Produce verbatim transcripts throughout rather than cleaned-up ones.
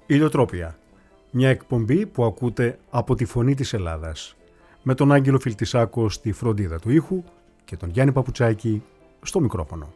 Ηλιοτρόπια, μια εκπομπή που ακούτε από τη Φωνή της Ελλάδας, με τον Άγγελο Φιλτισάκο στη φροντίδα του ήχου και τον Γιάννη Παπουτσάκη στο μικρόφωνο.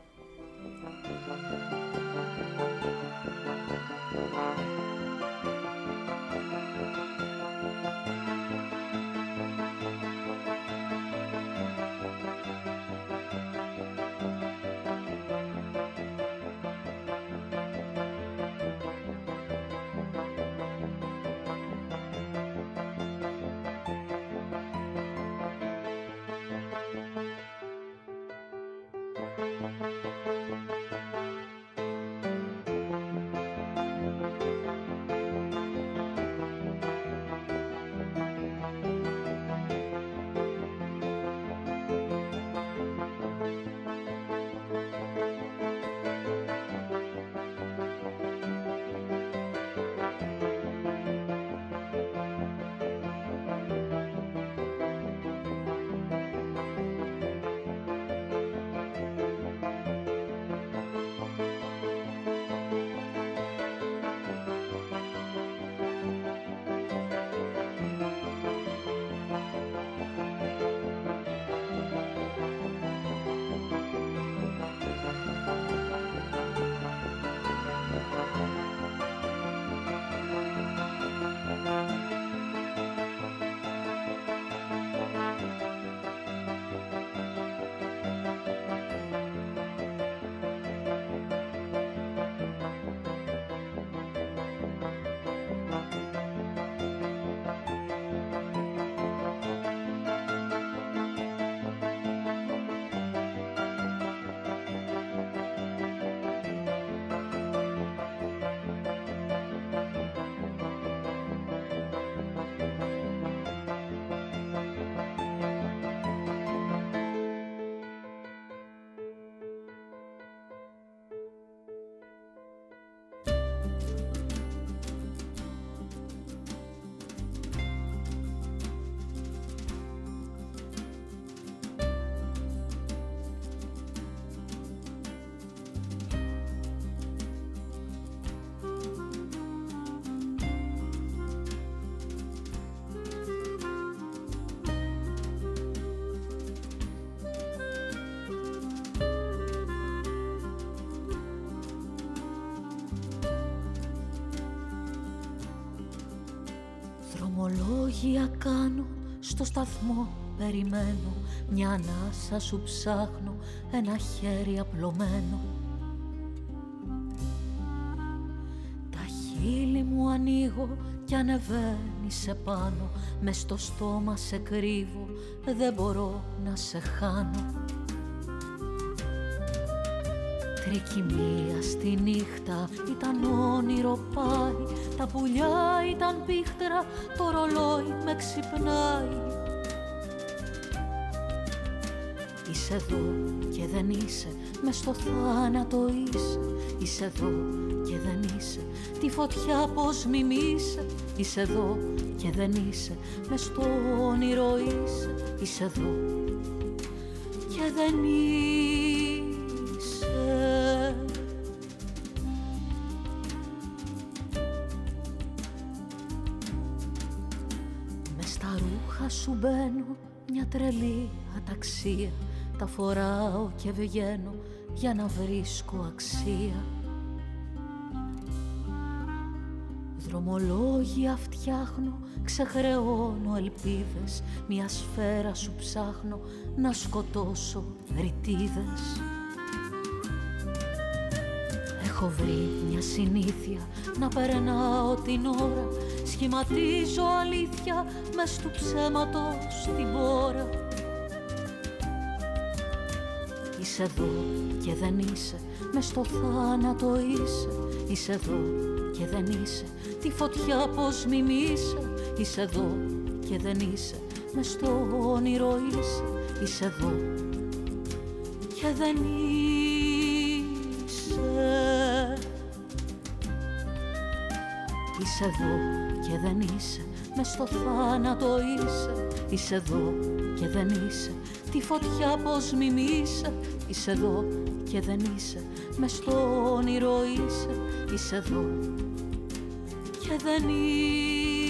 Δρομολόγια κάνω, στο σταθμό περιμένω, μια ανάσα σου ψάχνω, ένα χέρι απλωμένο. Τα χείλη μου ανοίγω κι ανεβαίνει σε πάνω, μες στο στόμα σε κρύβω, δεν μπορώ να σε χάνω. Τρικυμία στη νύχτα, ήταν όνειρο πάει, τα πουλιά ήταν πίχτρα, το ρολόι με ξυπνάει. Είσαι εδώ και δεν είσαι, μες στο θάνατο είσαι. Είσαι εδώ και δεν είσαι, τη φωτιά πως μιμείσαι. Είσαι εδώ και δεν είσαι, μες στο όνειρο είσαι. Είσαι εδώ και δεν είσαι. Μες στα ρούχα σου μπαίνω, μια τρελή αταξία. Τα φοράω και βγαίνω για να βρίσκω αξία. Δρομολόγια φτιάχνω, ξεχρεώνω ελπίδες. Μια σφαίρα σου ψάχνω να σκοτώσω ρητίδες. Έχω βρει μια συνήθεια να περνάω την ώρα. Σχηματίζω αλήθεια μες του ψέματος την πόρα. Είσαι εδώ και δεν είσαι, μες στο θάνατο είσαι. Είσαι εδώ και δεν είσαι, τη φωτιά πως μιμείσαι. Είσαι εδώ και δεν είσαι, μες στο όνειρο είσαι. Είσαι εδώ και δεν είσαι. Είσαι εδώ και δεν είσαι, μες στο θάνατο είσαι. Είσαι εδώ και δεν είσαι, τη φωτιά πως μιμείσαι. Είσαι εδώ και δεν είσαι, μες στο όνειρο είσαι. Είσαι εδώ και δεν είσαι.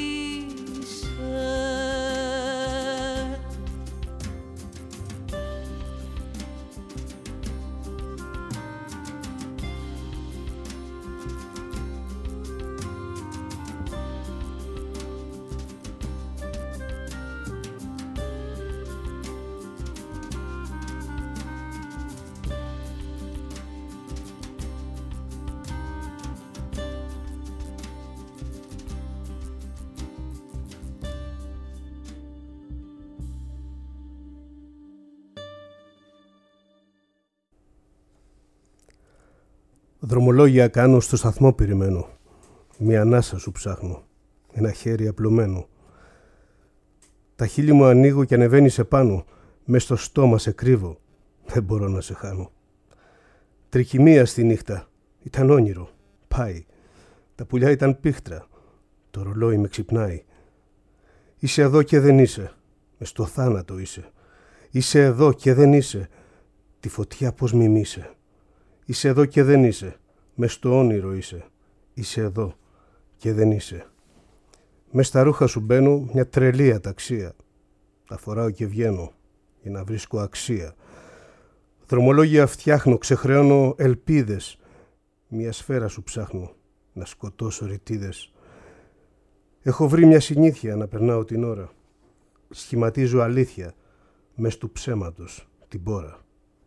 Δρομολόγια κάνω, στο σταθμό περιμένω. Μια ανάσα σου ψάχνω, ένα χέρι απλωμένο. Τα χείλη μου ανοίγω και ανεβαίνεις επάνω. Μες στο στόμα σε κρύβω, δεν μπορώ να σε χάνω. Τρικυμία στη νύχτα, ήταν όνειρο, πάει. Τα πουλιά ήταν πίχτρα, το ρολόι με ξυπνάει. Είσαι εδώ και δεν είσαι, μες στο θάνατο είσαι. Είσαι εδώ και δεν είσαι, τη φωτιά πως μιμείσαι. Είσαι εδώ και δεν είσαι, μες στο όνειρο είσαι. Είσαι εδώ και δεν είσαι. Μες στα ρούχα σου μπαίνω μια τρελή αταξία. Τα φοράω και βγαίνω για να βρίσκω αξία. Δρομολόγια φτιάχνω, ξεχρεώνω ελπίδες. Μια σφαίρα σου ψάχνω να σκοτώσω ρητίδες. Έχω βρει μια συνήθεια να περνάω την ώρα. Σχηματίζω αλήθεια μες του ψέματος την πόρα.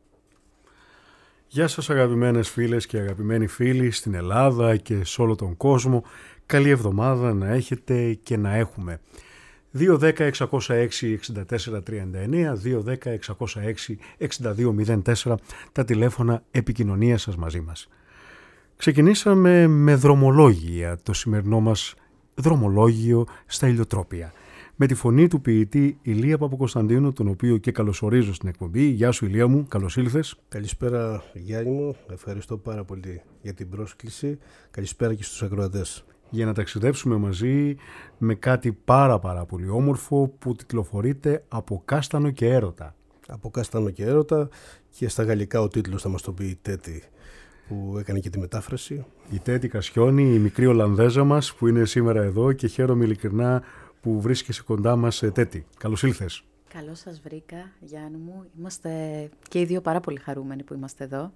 Γεια σας αγαπημένες φίλες και αγαπημένοι φίλοι στην Ελλάδα και σε όλο τον κόσμο. Καλή εβδομάδα να έχετε και να έχουμε. δύο δέκα εξακόσια έξι εξήντα τέσσερα τριάντα εννέα, δύο δέκα εξακόσια έξι εξήντα δύο μηδέν τέσσερα τα τηλέφωνα επικοινωνίας σας μαζί μας. Ξεκινήσαμε με δρομολόγια, το σημερινό μας δρομολόγιο στα ηλιοτρόπια. Με τη φωνή του ποιητή Ηλία Παπακοσταντίνου, τον οποίο και καλωσορίζω στην εκπομπή. Γεια σου Ηλία μου, καλώς ήλθες. Καλησπέρα Γιάννη μου, ευχαριστώ πάρα πολύ για την πρόσκληση. Καλησπέρα και στους ακροατές. Για να ταξιδέψουμε μαζί με κάτι πάρα πάρα πολύ όμορφο που τιτλοφορείται «Από κάστανο και έρωτα». Από κάστανο και έρωτα, και στα γαλλικά ο τίτλος θα μας το πει η Τέτη που έκανε και τη μετάφραση. Η Τέτη Κασιόνη, η μικρή Ολλανδέζα μας που είναι σήμερα εδώ και χαίρομαι ειλικρινά που βρίσκεσαι κοντά μας, Τέτη. Καλώς ήλθες. Καλώς σας βρήκα, Γιάννη μου. Είμαστε και οι δύο πάρα πολύ χαρούμενοι που είμαστε εδώ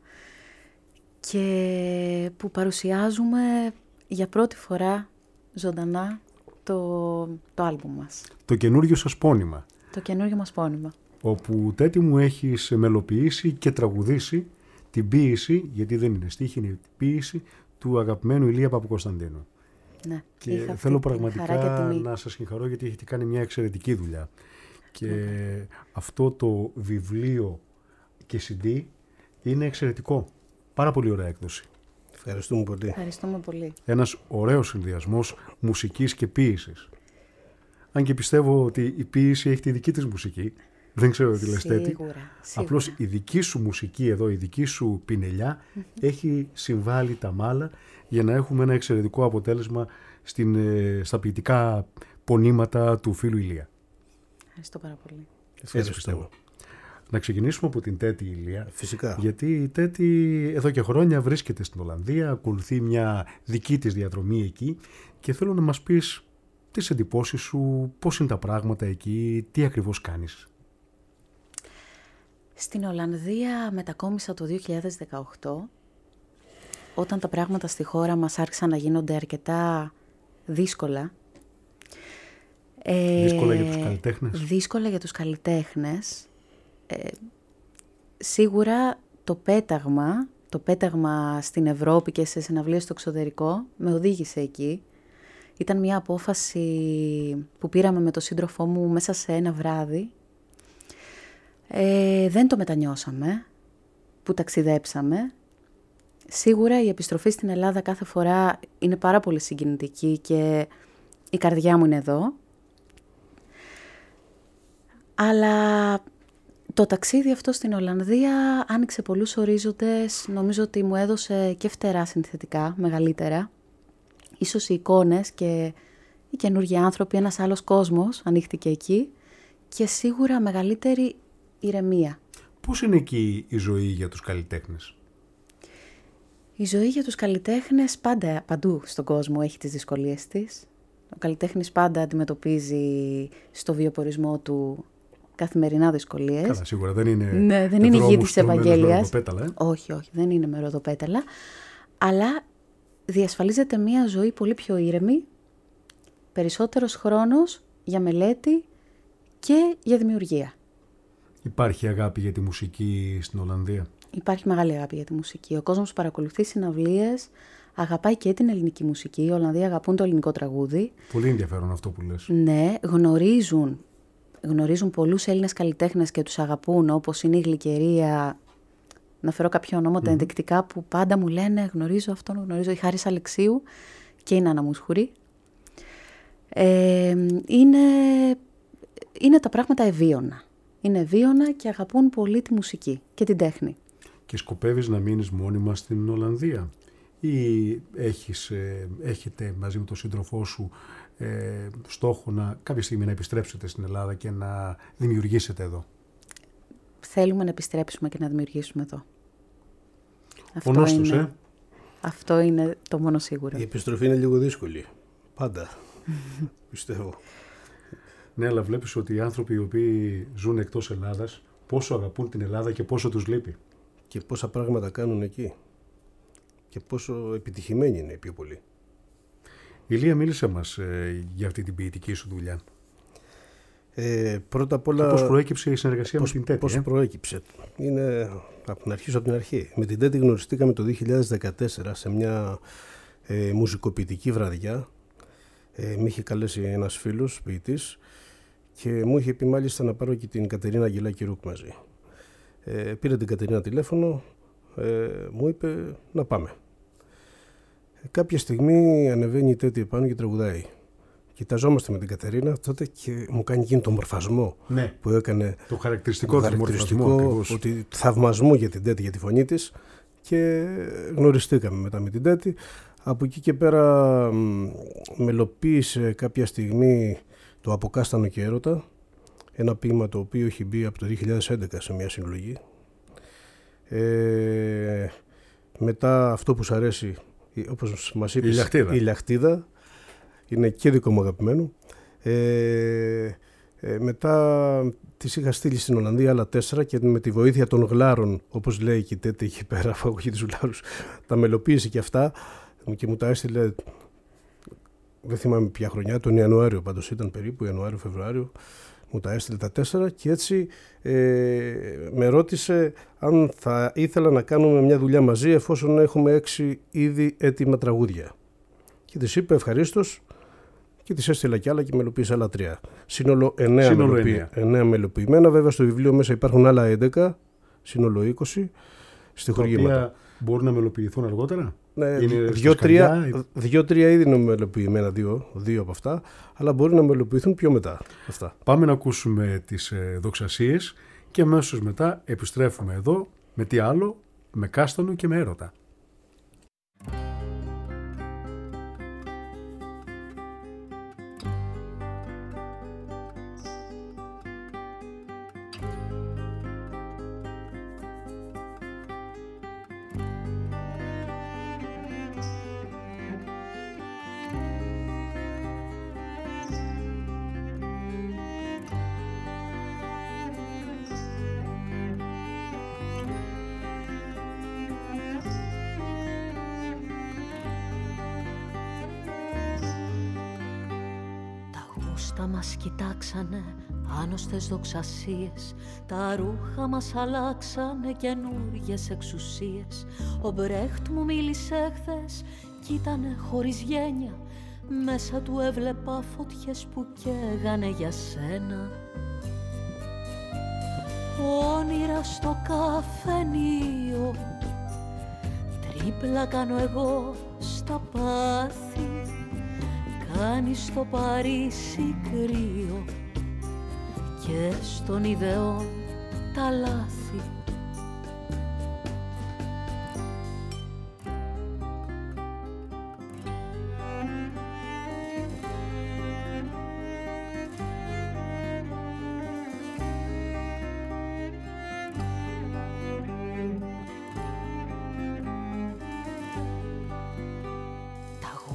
και που παρουσιάζουμε για πρώτη φορά ζωντανά το, το άλμπουμ μας. Το καινούργιο σας πόνημα. Το καινούργιο μας πόνημα. Όπου, Τέτη μου, έχεις μελοποιήσει και τραγουδήσει την ποίηση, γιατί δεν είναι στίχη, είναι ποίηση του αγαπημένου Ηλία Παπακοσταντίνου. Ναι, και θέλω πραγματικά να σας συγχαρώ γιατί έχετε κάνει μια εξαιρετική δουλειά. Και ναι. Αυτό το βιβλίο και σι ντι είναι εξαιρετικό. Πάρα πολύ ωραία έκδοση. Ευχαριστούμε πολύ. Ευχαριστούμε πολύ. Ένας ωραίος συνδυασμός μουσικής και ποίησης. Αν και πιστεύω ότι η ποίηση έχει τη δική της μουσική. Δεν ξέρω τι λες, Τέτη. Σίγουρα. Απλώς η δική σου μουσική εδώ, η δική σου πινελιά έχει συμβάλει τα μάλα για να έχουμε ένα εξαιρετικό αποτέλεσμα στην, στα ποιητικά πονήματα του φίλου Ηλία. Ευχαριστώ πάρα πολύ. Έτσι πιστεύω. Να ξεκινήσουμε από την Τέτη, Ηλία. Φυσικά. Γιατί η Τέτη εδώ και χρόνια βρίσκεται στην Ολλανδία, ακολουθεί μια δική της διαδρομή εκεί και θέλω να μας πεις τις εντυπώσεις σου, πώς είναι τα πράγματα εκεί, τι ακριβώς κάνεις. Στην Ολλανδία μετακόμισα το δύο χιλιάδες δεκαοκτώ, όταν τα πράγματα στη χώρα μας άρχισαν να γίνονται αρκετά δύσκολα. Δύσκολα ε, για τους καλλιτέχνες. Δύσκολα για τους καλλιτέχνες. Ε, σίγουρα το πέταγμα, το πέταγμα στην Ευρώπη και σε συναυλίες στο εξωτερικό με οδήγησε εκεί. Ήταν μια απόφαση που πήραμε με τον σύντροφό μου μέσα σε ένα βράδυ. Ε, δεν το μετανιώσαμε που ταξιδέψαμε. Σίγουρα η επιστροφή στην Ελλάδα κάθε φορά είναι πάρα πολύ συγκινητική και η καρδιά μου είναι εδώ. Αλλά το ταξίδι αυτό στην Ολλανδία άνοιξε πολλούς ορίζοντες. Νομίζω ότι μου έδωσε και φτερά συνθετικά, μεγαλύτερα. Ίσως οι εικόνες και οι καινούργιοι άνθρωποι, ένας άλλος κόσμος ανοίχτηκε εκεί και σίγουρα μεγαλύτερη ηρεμία. Πώς είναι εκεί η ζωή για τους καλλιτέχνες? Η ζωή για τους καλλιτέχνες πάντα, παντού στον κόσμο έχει τις δυσκολίες της. Ο καλλιτέχνης πάντα αντιμετωπίζει στο βιοπορισμό του καθημερινά δυσκολίες. Καλά, σίγουρα δεν είναι, ναι, δεν είναι γη της Ευαγγέλιας. Ε? Όχι, όχι, δεν είναι με ροδοπέταλα. Αλλά διασφαλίζεται μια ζωή πολύ πιο ήρεμη, περισσότερος χρόνος για μελέτη και για δημιουργία. Υπάρχει αγάπη για τη μουσική στην Ολλανδία? Υπάρχει μεγάλη αγάπη για τη μουσική. Ο κόσμος παρακολουθεί συναυλίες, αγαπάει και την ελληνική μουσική. Οι Ολλανδοί αγαπούν το ελληνικό τραγούδι. Πολύ ενδιαφέρον αυτό που λες. Ναι, γνωρίζουν, γνωρίζουν πολλούς Έλληνες καλλιτέχνες και τους αγαπούν, όπως είναι η Γλυκερία. Να φέρω κάποια ονόματα mm. ενδεικτικά που πάντα μου λένε γνωρίζω αυτόν, γνωρίζω η Χάρης Αλεξίου και η Νάνα Μουσχουρή. Ε, είναι, είναι τα πράγματα ευίωνα. Είναι ευίωνα και αγαπούν πολύ τη μουσική και την τέχνη. Και σκοπεύεις να μείνεις μόνιμα στην Ολλανδία ή έχεις, ε, έχετε μαζί με τον σύντροφό σου ε, στόχο να κάποια στιγμή να επιστρέψετε στην Ελλάδα και να δημιουργήσετε εδώ? Θέλουμε να επιστρέψουμε και να δημιουργήσουμε εδώ. Ο νόστος, είναι, ε? Αυτό είναι το μόνο σίγουρο. Η επιστροφή είναι λίγο δύσκολη. Πάντα. Πιστεύω. Ναι, αλλά βλέπεις ότι οι άνθρωποι οι οποίοι ζουν εκτός Ελλάδας πόσο αγαπούν την Ελλάδα και πόσο τους λείπει. Και πόσα πράγματα κάνουν εκεί. Και πόσο επιτυχημένοι είναι οι πιο πολλοί. Ηλία, μίλησε μας ε, για αυτή την ποιητική σου δουλειά. Ε, πρώτα απ' όλα... Και πώς προέκυψε η συνεργασία πώς, με την Τέτη? Πώς ε? προέκυψε. Είναι από να αρχίσω από την αρχή. Με την Τέτη γνωριστήκαμε το δύο χιλιάδες δεκατέσσερα σε μια ε, μουσικοποιητική βραδιά. Ε, με είχε καλέσει ένας φίλος ποιητής και μου είχε πει μάλιστα να πάρω και την Κατερίνα Αγγελάκη Ρουκ μαζί. Ε, πήρε την Κατερίνα τηλέφωνο, ε, μου είπε να πάμε. Ε, κάποια στιγμή ανεβαίνει η Τέτη επάνω και τραγουδάει. Κοιταζόμαστε με την Κατερίνα τότε και μου κάνει εκείνο τον μορφασμό ναι, που έκανε. Το χαρακτηριστικό, το χαρακτηριστικό μορφασμό, ότι θαυμασμό για την Τέτη, για τη φωνή της, και γνωριστήκαμε μετά με την Τέτη. Από εκεί και πέρα μελοποίησε κάποια στιγμή το «Αποκάστανο και έρωτα», ένα ποίημα το οποίο έχει μπει από το δύο χιλιάδες έντεκα σε μια συλλογή. Ε, μετά αυτό που σου αρέσει, όπως μας είπες, η Λιαχτίδα. η Λιαχτίδα, είναι και δικό μου αγαπημένο. Ε, ε, μετά τις είχα στείλει στην Ολλανδία άλλα τέσσερα και με τη βοήθεια των γλάρων, όπως λέει και η Τέτη εκεί πέρα, αφού έχει τους γλάρους, τα μελοποίησε και αυτά και μου τα έστειλε, δεν θυμάμαι ποια χρονιά, τον Ιανουάριο πάντως ήταν περίπου, Ιανουάριο-Φεβρουάριο, μου τα έστειλε τα τέσσερα και έτσι ε, με ρώτησε αν θα ήθελα να κάνουμε μια δουλειά μαζί εφόσον έχουμε έξι ήδη έτοιμα τραγούδια. Και της είπε ευχαρίστως και της έστειλα κι άλλα και μελοποίησε άλλα τρία. Σύνολο εννέα, σύνολο μελοποιη... εννέα. εννέα μελοποιημένα, βέβαια στο βιβλίο μέσα υπάρχουν άλλα έντεκα, σύνολο είκοσι, στιχουργήματα. Τα οποία μπορούν να μελοποιηθούν αργότερα. Ναι, Είναι δύο-τρία δύο, ήδη είναι μελοποιημένα, δύο, δύο από αυτά, αλλά μπορεί να μελοποιηθούν πιο μετά. Αυτά. Πάμε να ακούσουμε τις ε, δοξασίες και αμέσως μετά επιστρέφουμε εδώ με τι άλλο, με κάστανο και με έρωτα. Τα μας κοιτάξανε άνοστες δοξασίες, τα ρούχα μας αλλάξανε καινούργιες εξουσίες. Ο Μπρέχτ μου μίλησε χθες κι ήτανε χωρίς γένεια, μέσα του έβλεπα φωτιές που καίγανε για σένα. Όνειρα στο καφενείο, τρίπλα κάνω εγώ στα πάθη. Κάνει στο Παρίσι κρύο και στον ιδεών τα λάθη.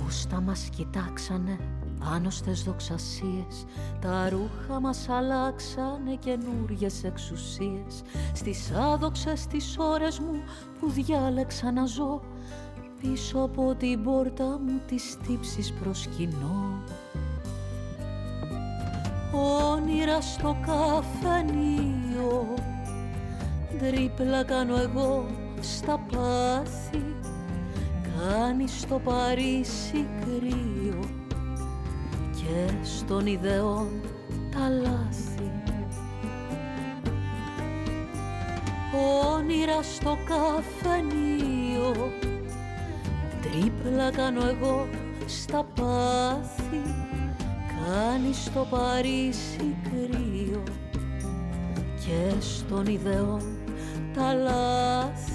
φούστα μας κοιτάξανε πάνω στις δοξασίες, τα ρούχα μας αλλάξανε καινούριες εξουσίες. Στις άδοξες τις ώρες μου που διάλεξα να ζω, πίσω από την πόρτα μου τις τύψεις προσκυνώ. Όνειρα στο καφενείο, τρίπλα κάνω εγώ στα πάθη, κάνει στο Παρίσι κρύο και στον ιδεών τα λάθη. Όνειρα στο καφενείο, τρίπλα κάνω εγώ στα πάθη, κάνει στο Παρίσι κρύο και στον ιδεών τα λάθη.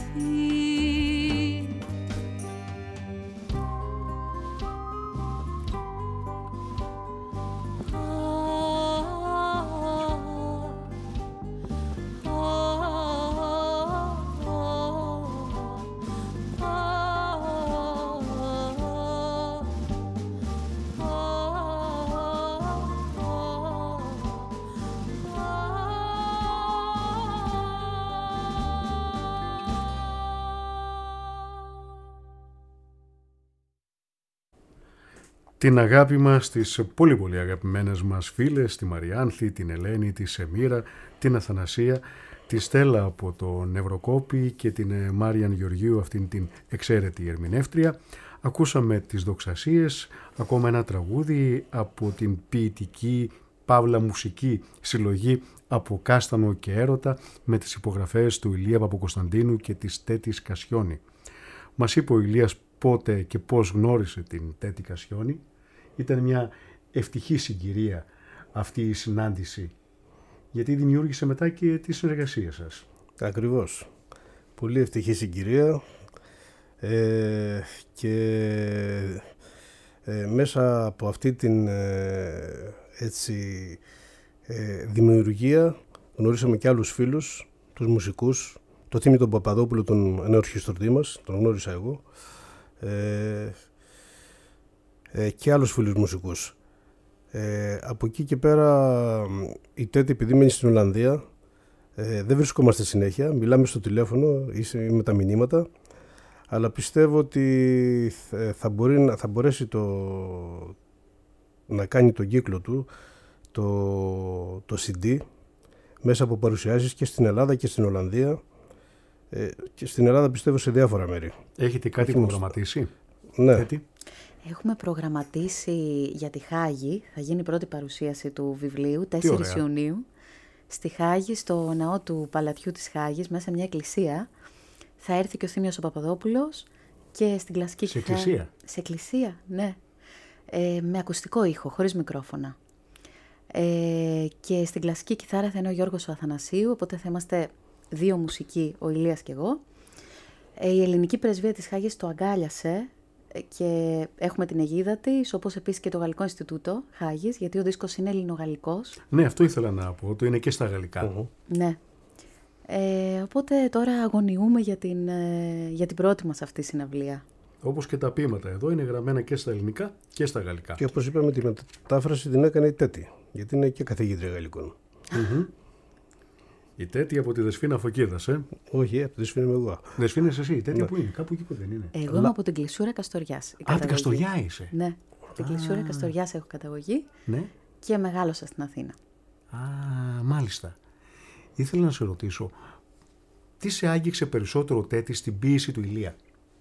Την αγάπη μας στις πολύ πολύ αγαπημένες μας φίλες, τη Μαριάνθη, την Ελένη, τη Σεμίρα, την Αθανασία, τη Στέλλα από το Νευροκόπη και την Μάριαν Γεωργίου, αυτήν την εξαίρετη ερμηνεύτρια. Ακούσαμε τις δοξασίες, ακόμα ένα τραγούδι από την ποιητική παύλα μουσική συλλογή Από Κάστανο και Έρωτα, με τις υπογραφές του Ηλία Παπακοσταντίνου και της Τέτης Κασιόνη. Μας είπε ο Ηλίας πότε και πώς γνώρισε την Τέτη Κασιόνη. Ήταν μια ευτυχή συγκυρία αυτή η συνάντηση, γιατί δημιούργησε μετά και τη συνεργασία σας. Ακριβώς. Πολύ ευτυχή συγκυρία ε, και ε, μέσα από αυτή την ε, έτσι, ε, δημιουργία γνωρίσαμε και άλλους φίλους, τους μουσικούς. Το Θήμη τον Παπαδόπουλο, τον νεοορχιστρωτή μας, τον γνώρισα εγώ. Ε, ε, και άλλους φίλους μουσικούς. Ε, από εκεί και πέρα η Τέτη, επειδή μένει στην Ολλανδία, ε, δεν βρισκόμαστε συνέχεια, μιλάμε στο τηλέφωνο ή με τα μηνύματα, αλλά πιστεύω ότι θα, μπορεί, θα μπορέσει το, να κάνει τον κύκλο του το, το σι ντι μέσα από παρουσιάσεις και στην Ελλάδα και στην Ολλανδία, ε, και στην Ελλάδα πιστεύω σε διάφορα μέρη. Έχετε κάτι προγραμματίσει? Ναι. Τέτη. Έχουμε προγραμματίσει για τη Χάγη, θα γίνει η πρώτη παρουσίαση του βιβλίου, τέσσερις Ιουνίου, στη Χάγη, στο ναό του Παλατιού της Χάγης, μέσα σε μια εκκλησία. Θα έρθει και ο Θήμιος ο Παπαδόπουλος και στην κλασική σε κιθάρα... εκκλησία? Σε εκκλησία, ναι. Ε, με ακουστικό ήχο, χωρίς μικρόφωνα. Ε, και στην κλασική κιθάρα θα είναι ο Γιώργος ο Αθανασίου, οπότε θα είμαστε δύο μουσικοί, ο Ηλίας και εγώ. Ε, η ελληνική πρεσβεία της Χάγης το αγκάλιασε και έχουμε την αιγίδα της, όπως επίσης και το Γαλλικό Ινστιτούτο Χάγης, γιατί ο δίσκος είναι ελληνογαλλικός. Ναι, αυτό ήθελα να πω, το είναι και στα γαλλικά. Uh-huh. Ναι. Ε, οπότε τώρα αγωνιούμε για την, ε, για την πρώτη μας αυτή συναυλία. Όπως και τα ποίηματα εδώ είναι γραμμένα και στα ελληνικά και στα γαλλικά. Και όπως είπαμε, τη μετάφραση την έκανε η Τέτη, γιατί είναι και καθηγήτρια γαλλικών. Mm-hmm. Η Τέτη από τη Δεσπίνα Φωκίδας, ε. Όχι, από τη Δεσπίνα είμαι εγώ. Δεσπίνα είσαι εσύ, η Τέτη Ναι. που είναι, κάπου εκεί που δεν είναι. Εγώ Αλλά... είμαι από την Κλεισούρα Καστοριάς. η Α, την καταγωγή. Καστοριά είσαι. Ναι, από την Κλεισούρα Α. Καστοριάς έχω καταγωγή Ναι. και μεγάλωσα στην Αθήνα. Α, μάλιστα. Ήθελα να σε ρωτήσω, τι σε άγγιξε περισσότερο, Τέτη, στην ποίηση του Ηλία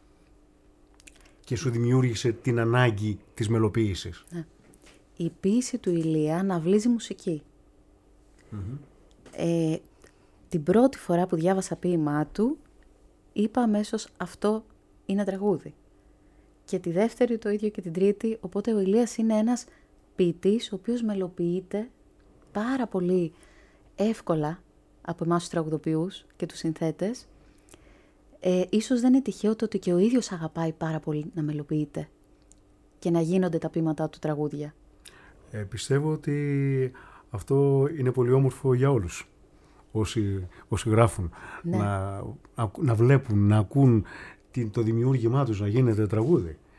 και σου δημιούργησε την ανάγκη της μελοποίησης? Ναι. Η ποίηση του Ηλία αναβλύζει μουσική. Mm-hmm. Ε, την πρώτη φορά που διάβασα ποίημά του, είπα αμέσως αυτό είναι τραγούδι. Και τη δεύτερη το ίδιο και την τρίτη, οπότε ο Ηλίας είναι ένας ποιητής ο οποίος μελοποιείται πάρα πολύ εύκολα από εμάς τους τραγουδοποιούς και τους συνθέτες. Ε, ίσως δεν είναι τυχαίο το ότι και ο ίδιος αγαπάει πάρα πολύ να μελοποιείται και να γίνονται τα ποίηματά του τραγούδια. Ε, πιστεύω ότι αυτό είναι πολύ όμορφο για όλους όσοι, όσοι γράφουν. Ναι. Να, να βλέπουν, να ακούν το δημιούργημά τους να γίνεται τραγούδι.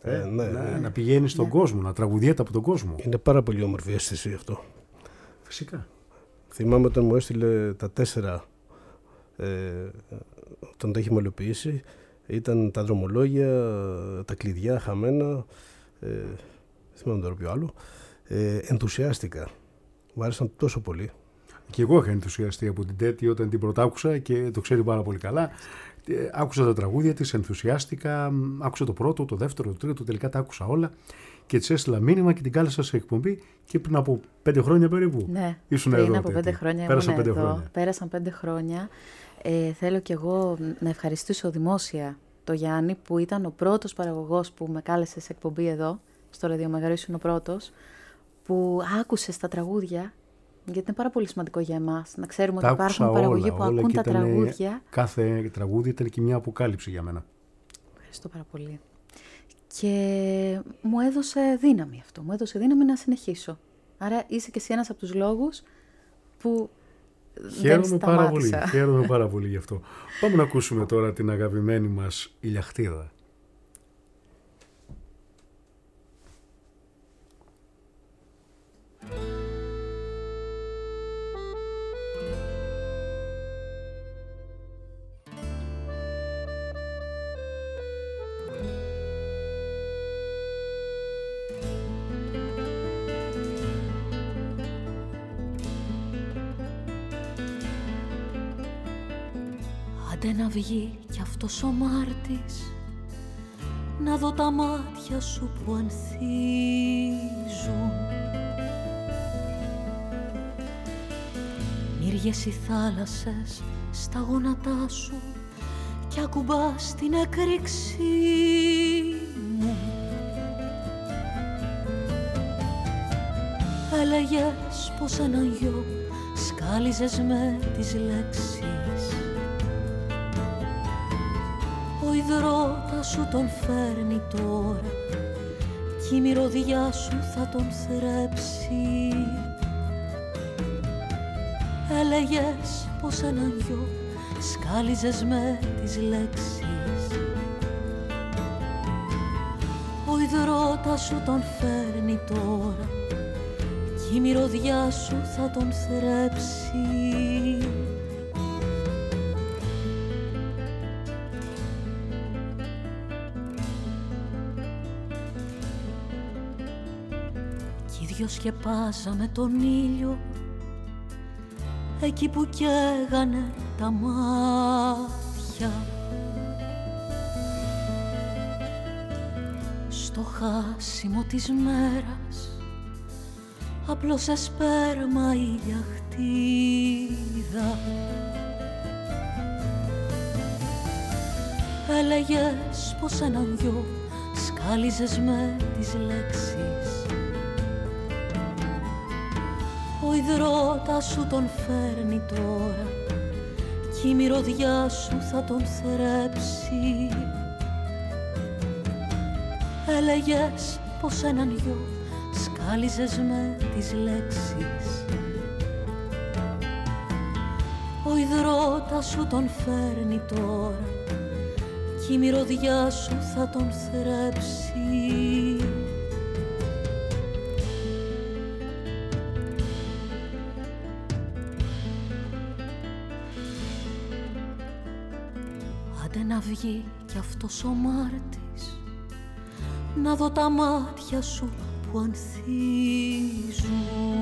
Ε, ε, ναι, να, ναι. να πηγαίνει στον ναι. κόσμο, να τραγουδιέται από τον κόσμο. Είναι πάρα πολύ όμορφη αίσθηση αυτό. Φυσικά. Θυμάμαι όταν μου έστειλε τα τέσσερα, ε, όταν τα έχει μελοποιήσει, ήταν τα δρομολόγια, τα κλειδιά χαμένα, ε, θυμάμαι τώρα ποιο άλλο, ε, ενθουσιάστηκα. Μου άρεσαν τόσο πολύ. Και εγώ είχα ενθουσιαστεί από την Τέτη όταν την πρωτάκουσα και το ξέρει πάρα πολύ καλά. Άκουσα τα τραγούδια της, ενθουσιάστηκα, άκουσα το πρώτο, το δεύτερο, το τρίτο, τελικά τα άκουσα όλα και της έστειλα μήνυμα και την κάλεσα σε εκπομπή και πριν από πέντε χρόνια περίπου. Ναι, ήσουν πριν εδώ, από πέντε χρόνια Πέρασαν πέντε εδώ. χρόνια. Πέρασαν πέντε χρόνια. Ε, θέλω κι εγώ να ευχαριστήσω δημόσια το Γιάννη που ήταν ο πρώτος παραγωγός που με κάλεσε σε εκπομπή εδώ, στο ραδιομεγαρό, ήσουν ο πρώτος, που άκουσε τα τραγούδια. Γιατί είναι πάρα πολύ σημαντικό για εμάς να ξέρουμε τα ότι υπάρχουν παραγωγοί που όλα, ακούν τα ήταν, τραγούδια. Κάθε τραγούδι ήταν και μια αποκάλυψη για μένα. Ευχαριστώ πάρα πολύ. Και μου έδωσε δύναμη αυτό, μου έδωσε δύναμη να συνεχίσω. Άρα είσαι και εσύ ένας από τους λόγους που χαίρομαι δεν πάρα πολύ, σταμάτησα. χαίρομαι πάρα πολύ γι' αυτό. Πάμε να ακούσουμε τώρα την αγαπημένη μας Ηλιαχτίδα. Άντε να βγει κι αυτός ο Μάρτης, να δω τα μάτια σου που ανθίζουν. Μύριες οι θάλασσες στα γόνατά σου κι ακουμπάς την έκρηξή μου. Έλεγες πως έναν γιο σκάλιζες με τις λέξεις. Ο υδρότας σου τον φέρνει τώρα κι η μυρωδιά σου θα τον θρέψει. Έλεγες πως έναν γιο σκάλιζες με τις λέξεις. Ο υδρότας σου τον φέρνει τώρα κι η μυρωδιά σου θα τον θρέψει. Δυο σκεπάζαμε τον ήλιο εκεί που καίγανε τα μάτια. Στο χάσιμο της μέρας απλώσε σπέρμα ηλιαχτίδα. Έλεγες πως έναν γιο σκάλιζες με τις λέξεις. Ο υδρότας σου τον φέρνει τώρα κι η μυρωδιά σου θα τον θρέψει. Έλεγες πως έναν γιο σκάλιζες με τις λέξεις. Ο υδρότας σου τον φέρνει τώρα κι η μυρωδιά σου θα τον θρέψει. Να βγει κι αυτός ο Μάρτης, να δω τα μάτια σου που ανθίζουν.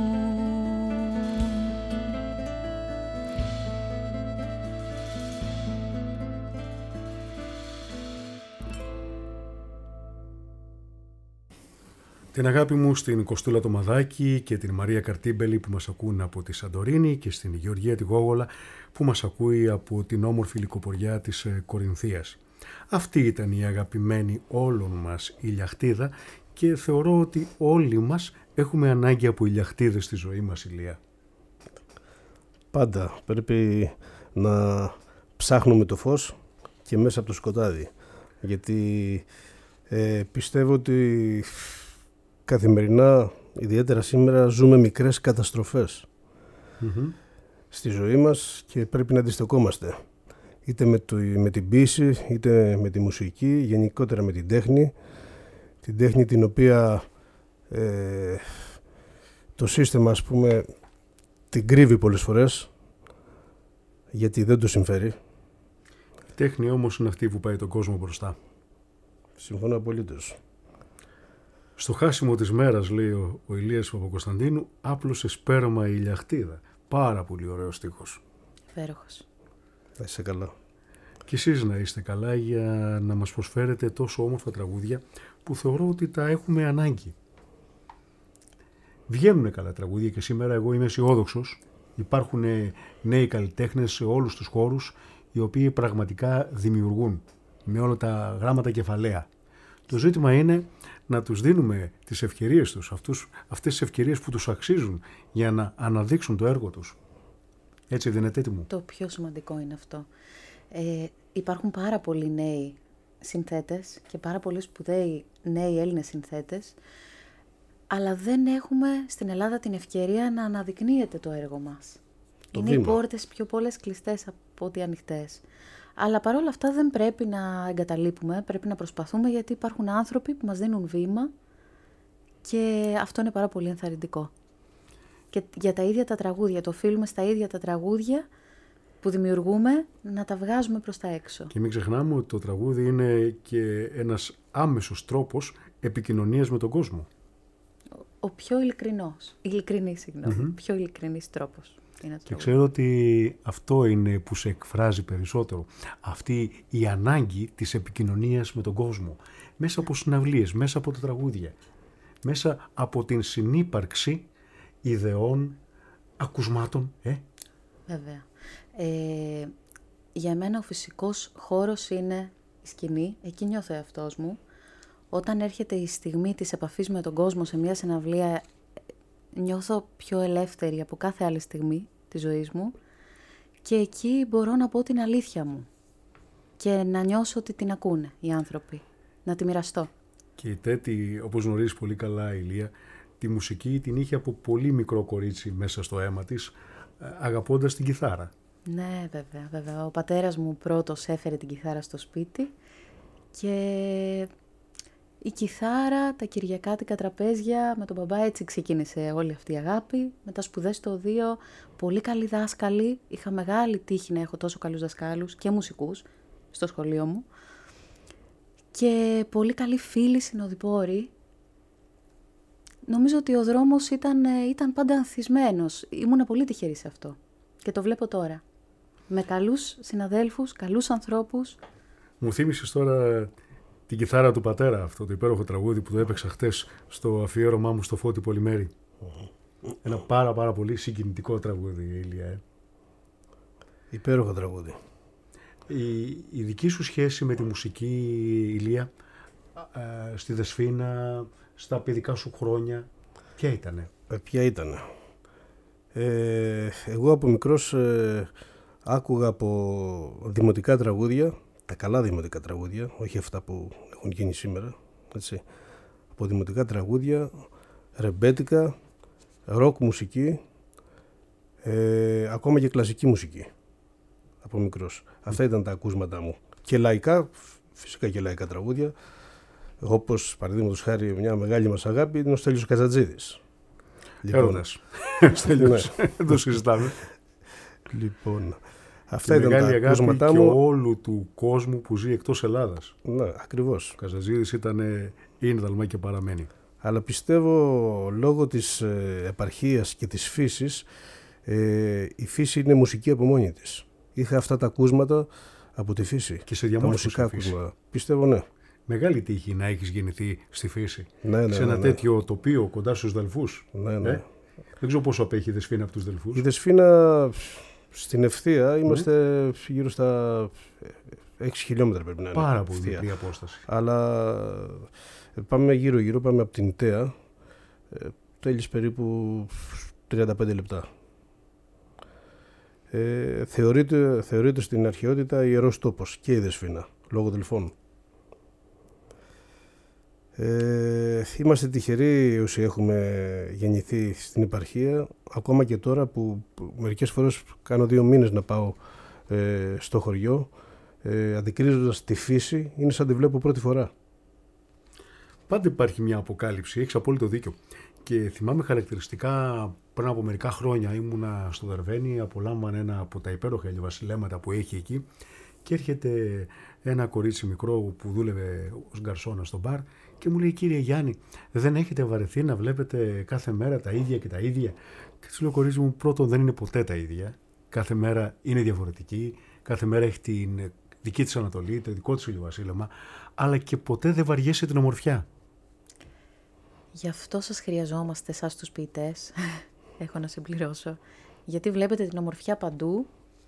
Την αγάπη μου στην Κωστούλα το Μαδάκη και την Μαρία Καρτίμπελη που μας ακούν από τη Σαντορίνη και στην Γεωργία τη Γόγολα που μας ακούει από την όμορφη λυκοποριά της Κορινθίας. Αυτή ήταν η αγαπημένη όλων μας ηλιαχτίδα και θεωρώ ότι όλοι μας έχουμε ανάγκη από ηλιαχτίδες στη ζωή μας, Ηλία. Πάντα πρέπει να ψάχνουμε το φως και μέσα από το σκοτάδι, γιατί ε, πιστεύω ότι καθημερινά, ιδιαίτερα σήμερα, ζούμε μικρές καταστροφές mm-hmm. στη ζωή μας και πρέπει να αντιστεκόμαστε. Είτε με, το, με την ποίηση, είτε με τη μουσική, γενικότερα με την τέχνη. την τέχνη την οποία ε, το σύστημα, ας πούμε, την κρύβει πολλές φορές γιατί δεν το συμφέρει. Η τέχνη όμως είναι αυτή που πάει τον κόσμο μπροστά. Συμφωνώ απολύτως. Στο χάσιμο της μέρας, λέει ο, ο Ηλίας Παπακοσταντίνου, άπλωσε σπέρμα η ηλιαχτίδα. Πάρα πολύ ωραίος στίχος. Υπέροχος. Θα είσαι καλά. Και εσείς να είστε καλά για να μας προσφέρετε τόσο όμορφα τραγούδια που θεωρώ ότι τα έχουμε ανάγκη. Βγαίνουν καλά τραγούδια και σήμερα εγώ είμαι αισιόδοξος. Υπάρχουν νέοι καλλιτέχνες σε όλους τους χώρους οι οποίοι πραγματικά δημιουργούν με όλα τα γράμματα κεφαλαία. Το ζήτημα είναι να τους δίνουμε τις ευκαιρίες τους, αυτούς, αυτές τις ευκαιρίες που τους αξίζουν για να αναδείξουν το έργο τους. Έτσι δεν είναι έτοιμο? Το πιο σημαντικό είναι αυτό. Ε, υπάρχουν πάρα πολλοί νέοι συνθέτες και πάρα πολλοί σπουδαίοι νέοι Έλληνες συνθέτες, αλλά δεν έχουμε στην Ελλάδα την ευκαιρία να αναδεικνύεται το έργο μας. Το είναι βήμα. Οι πόρτες πιο πολλές κλειστές από ό,τι ανοιχτές. Αλλά παρόλα αυτά δεν πρέπει να εγκαταλείπουμε, πρέπει να προσπαθούμε, γιατί υπάρχουν άνθρωποι που μας δίνουν βήμα και αυτό είναι πάρα πολύ ενθαρρυντικό. Και για τα ίδια τα τραγούδια, το οφείλουμε στα ίδια τα τραγούδια που δημιουργούμε να τα βγάζουμε προς τα έξω. Και μην ξεχνάμε ότι το τραγούδι είναι και ένας άμεσος τρόπος επικοινωνίας με τον κόσμο. Ο, ο πιο ειλικρινός, ειλικρινής, συγγνώμη, Mm-hmm. πιο ειλικρινής τρόπος. Είναι Και ξέρω ότι αυτό είναι που σε εκφράζει περισσότερο. Αυτή η ανάγκη της επικοινωνίας με τον κόσμο. Μέσα από συναυλίες, μέσα από τα τραγούδια. Μέσα από την συνύπαρξη ιδεών, ακουσμάτων. Ε? Βέβαια. Ε, για μένα ο φυσικός χώρος είναι η σκηνή. Εκεί νιώθω εαυτός μου. Όταν έρχεται η στιγμή της επαφής με τον κόσμο σε μια συναυλία, νιώθω πιο ελεύθερη από κάθε άλλη στιγμή της ζωής μου και εκεί μπορώ να πω την αλήθεια μου και να νιώσω ότι την ακούνε οι άνθρωποι, να τη μοιραστώ. Και η Τέτη, όπως γνωρίζεις πολύ καλά, Ηλία, τη μουσική την είχε από πολύ μικρό κορίτσι μέσα στο αίμα της, αγαπώντας την κιθάρα. Ναι, βέβαια, βέβαια. Ο πατέρας μου πρώτος έφερε την κιθάρα στο σπίτι και η κιθάρα, τα κυριακάτικα τραπέζια, με τον μπαμπά έτσι ξεκίνησε όλη αυτή η αγάπη. Με τα σπουδές στο Οδείο, πολύ καλοί δάσκαλοι. Είχα μεγάλη τύχη να έχω τόσο καλούς δασκάλους και μουσικούς στο σχολείο μου. Και πολύ καλοί φίλοι συνοδοιπόροι. Νομίζω ότι ο δρόμος ήταν, ήταν πάντα ανθισμένος. Ήμουνα πολύ τυχερή σε αυτό. Και το βλέπω τώρα. Με καλούς συναδέλφους, καλούς ανθρώπους. Μου θύμισες τώρα την κιθάρα του πατέρα, αυτό το υπέροχο τραγούδι που το έπαιξα χτες στο αφιέρωμά μου στο Φώτη Πολυμέρη. Mm-hmm. Ένα πάρα πάρα πολύ συγκινητικό τραγούδι, Ηλία. Ε. Υπέροχο τραγούδι. Η, η δική σου σχέση με τη μουσική, Ηλία, ε, στη Δεσφίνα, στα παιδικά σου χρόνια, ποια ήτανε? Ε, ποια ήτανε. Ε, εγώ από μικρός ε, άκουγα από δημοτικά τραγούδια, τα καλά δημοτικά τραγούδια, όχι αυτά που έχουν γίνει σήμερα, έτσι. Από δημοτικά τραγούδια, ρεμπέτικα, ροκ μουσική, ε, ακόμα και κλασική μουσική, από μικρός. Mm. Αυτά ήταν τα ακούσματά μου. Και λαϊκά, φυσικά και λαϊκά τραγούδια, όπως παραδείγματος χάρη μια μεγάλη μας αγάπη είναι ο Στέλιος Καζατζίδης. Έρωτας. Στέλιος, δεν το συζητάμε. Λοιπόν, αυτά ήταν τα ακούσματά μου. Και όλου του κόσμου που ζει εκτός Ελλάδας. Ναι, ακριβώς. Ο Καζατζίδης ήταν ίνδαλμα και παραμένει. Αλλά πιστεύω λόγω της ε, επαρχίας και της φύσης, ε, η φύση είναι μουσική από μόνη της. Είχα αυτά τα ακούσματα από τη φύση. Και σε τα μουσικά ακούσματα. Πιστεύω, ναι. Μεγάλη τύχη να έχεις γεννηθεί στη φύση. Ναι, ναι, σε ένα ναι, ναι. τέτοιο τοπίο κοντά στους Δελφούς. Ναι, ναι. Ε? Δεν ξέρω πόσο απέχει η Δεσφίνα από τους Δελφούς. Η Δεσφίνα στην ευθεία είμαστε ναι. γύρω στα έξι χιλιόμετρα πρέπει να είναι. Πάρα πολύ μικρή απόσταση. Αλλά πάμε γύρω-γύρω, πάμε από την Ιταία. Τέλειες περίπου τριάντα πέντε λεπτά. Ε, θεωρείται, θεωρείται στην αρχαιότητα ιερός τόπος και η Δεσφίνα, λόγω Δελφών. Ε, είμαστε τυχεροί όσοι έχουμε γεννηθεί στην επαρχία, ακόμα και τώρα που, που μερικές φορές κάνω δύο μήνες να πάω ε, στο χωριό, ε, αντικρίζοντας τη φύση, είναι σαν τη βλέπω πρώτη φορά. Πάντα υπάρχει μια αποκάλυψη, έχεις απόλυτο δίκιο. Και θυμάμαι χαρακτηριστικά πριν από μερικά χρόνια ήμουνα στο Δερβένι, απολάμβανε ένα από τα υπέροχα ηλιοβασιλέματα που έχει εκεί και έρχεται ένα κορίτσι μικρό που δούλευε ως γκαρσόνα στο μπαρ και μου λέει, κύριε Γιάννη, δεν έχετε βαρεθεί να βλέπετε κάθε μέρα τα ίδια και τα ίδια? Και της λέω, κορίτσι μου, πρώτον δεν είναι ποτέ τα ίδια. Κάθε μέρα είναι διαφορετική, κάθε μέρα έχει την δική της ανατολή, το δικό της ηλιοβασίλεμα, αλλά και ποτέ δεν βαριέσαι την ομορφιά. Γι' αυτό σας χρειαζόμαστε εσάς τους ποιητές, έχω να συμπληρώσω, γιατί βλέπετε την ομορφιά παντού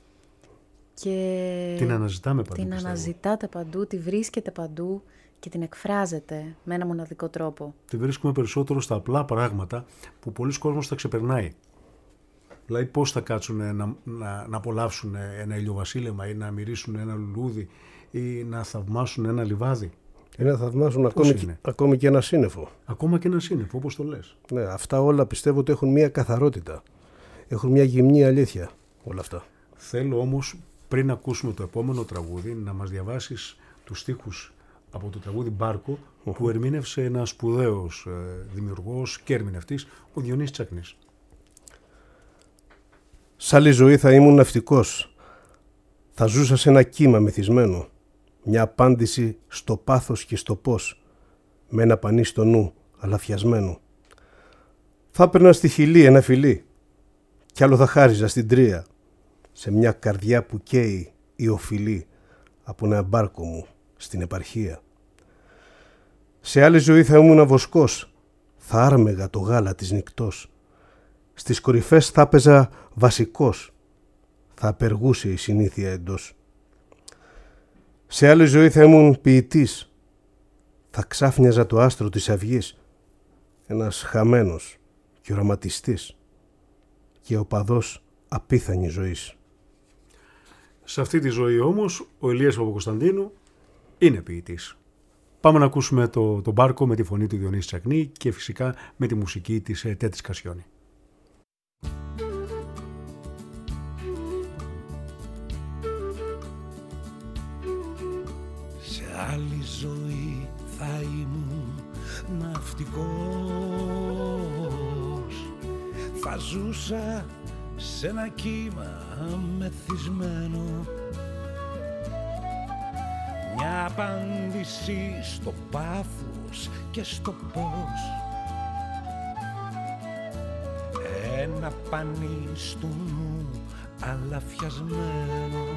και την αναζητάμε παντού. Την πιστεύω. αναζητάτε παντού, τη βρίσκετε παντού και την εκφράζετε με ένα μοναδικό τρόπο. Τη βρίσκουμε περισσότερο στα απλά πράγματα που πολλοί κόσμος τα ξεπερνάει. Δηλαδή πώς θα κάτσουν να, να, να απολαύσουν ένα ηλιοβασίλεμα ή να μυρίσουν ένα λουλούδι ή να θαυμάσουν ένα λιβάδι. Ή να θαυμάσουν ακόμη και, ακόμη και ένα σύννεφο. Ακόμα και ένα σύννεφο, όπως το λες. Ναι, αυτά όλα πιστεύω ότι έχουν μια καθαρότητα. Έχουν μια γυμνή αλήθεια όλα αυτά. Θέλω όμως πριν ακούσουμε το επόμενο τραγούδι να μας διαβάσεις τους στίχους από το τραγούδι Μπάρκο uh-huh. που ερμήνευσε ένας σπουδαίος ε, δημιουργός και ερμηνευτής, ο Διονύσης Τσακνής. Σ' άλλη ζωή θα ήμουν ναυτικός. Θα ζούσα σε ένα κύμα μεθυσμένο. Μια απάντηση στο πάθος και στο πώς. Με ένα πανί στο νου, αλαφιασμένο. Θα έπαιρνα στη χειλή ένα φιλί. Κι άλλο θα χάριζα στην τρία. Σε μια καρδιά που καίει η οφειλή από ένα μπάρκο μου στην επαρχία. Σε άλλη ζωή θα ήμουν βοσκός. Θα άρμεγα το γάλα της νυκτός. Στις κορυφές θα έπαιζα βασικός. Θα απεργούσε η συνήθεια εντός. Σε άλλη ζωή θα ήμουν ποιητής. Θα ξάφνιαζα το άστρο της αυγής. Ένας χαμένος και οραματιστής. Και οπαδός απίθανης ζωής. Σε αυτή τη ζωή όμως ο Ηλίας Παπακοσταντίνου είναι ποιητής. Πάμε να ακούσουμε το, το Μπάρκο με τη φωνή του Διονύση Τσακνή και φυσικά με τη μουσική της ε, Τέτης Κασιόνη. Σε άλλη ζωή θα ήμουν ναυτικός. Θα ζούσα σε ένα κύμα μεθυσμένο. Μια απάντηση στο πάθος και στο πώς. Ένα πανί στο νου αλαφιασμένο.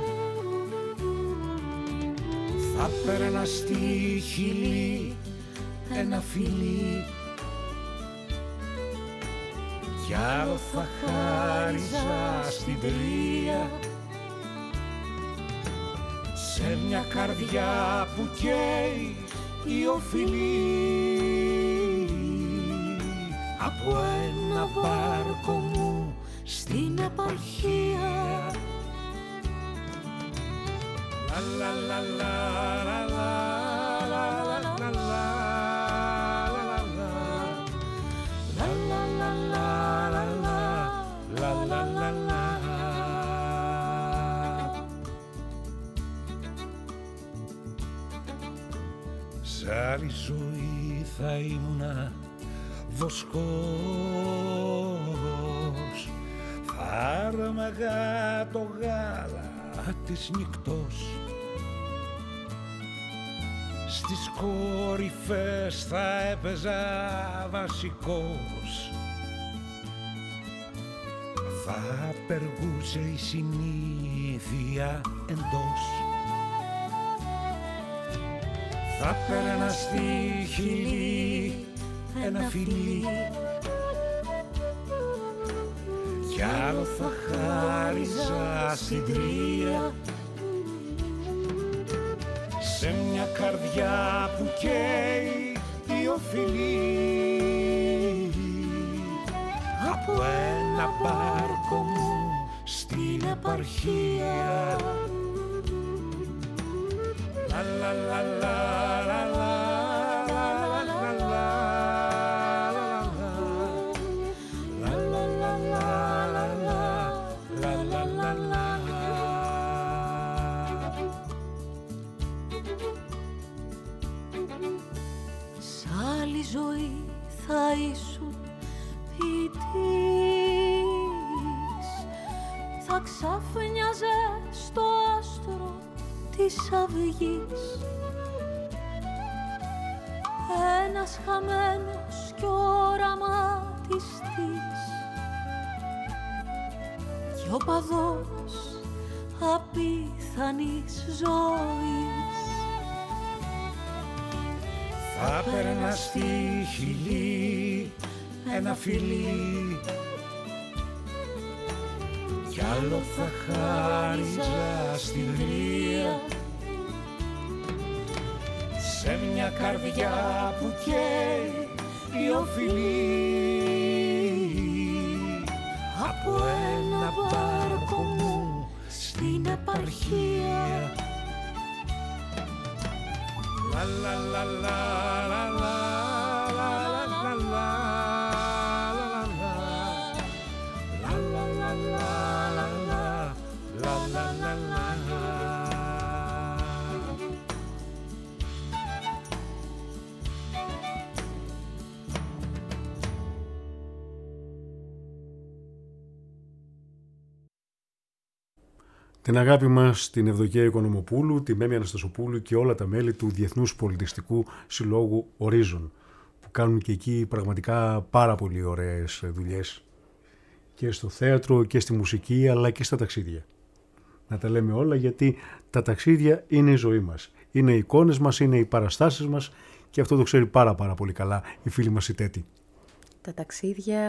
Θα πέρανα στη χειλή ένα φιλί. Κι άλλο θα χάριζα στην τρία. Σε μια καρδιά που καίει η οφειλή. Από ένα μπάρκο μου στην επαρχία. Λα λα λα λα λα λα λα. Σ' άλλη ζωή θα ήμουνα βοσκός. Θα άρμαγα το γάλα της νυκτός. Στις κορυφές θα έπαιζα βασικός. Θα απεργούσε η συνήθεια εντός. Θα πέρανα στη χειλή ένα φιλί. Κι άλλο θα χάριζα στην τρία. Σε μια καρδιά που καίει η οφειλή. Από ένα μπάρκο μου στην επαρχία. La la la la la la la la la la la la la la. Σ' όλη ζωή θα ήσουν ποιητής, θα ξαφνιάζε στο άστρο της αυγής ένας χαμένος κι οραματιστής κι ο παδός απίθανης ζωής. Θα παίρνα στη χειλή ένα φιλί κι άλλο θα χάριζα στη γρία σε μια καρδιά που καίει οφειλή από ένα πάρκο μου στην επαρχία. La la la la la la la la la la la la la la la la la. Την αγάπη μας την Ευδοκία Οικονομοπούλου, τη Μέμη Αναστασοπούλου και όλα τα μέλη του Διεθνούς Πολιτιστικού Συλλόγου Ορίζον, που κάνουν και εκεί πραγματικά πάρα πολύ ωραίες δουλειές και στο θέατρο και στη μουσική αλλά και στα ταξίδια. Να τα λέμε όλα, γιατί τα ταξίδια είναι η ζωή μας, είναι οι εικόνες μας, είναι οι παραστάσεις μας και αυτό το ξέρει πάρα πάρα πολύ καλά η φίλη μας η Τέτη. Τα ταξίδια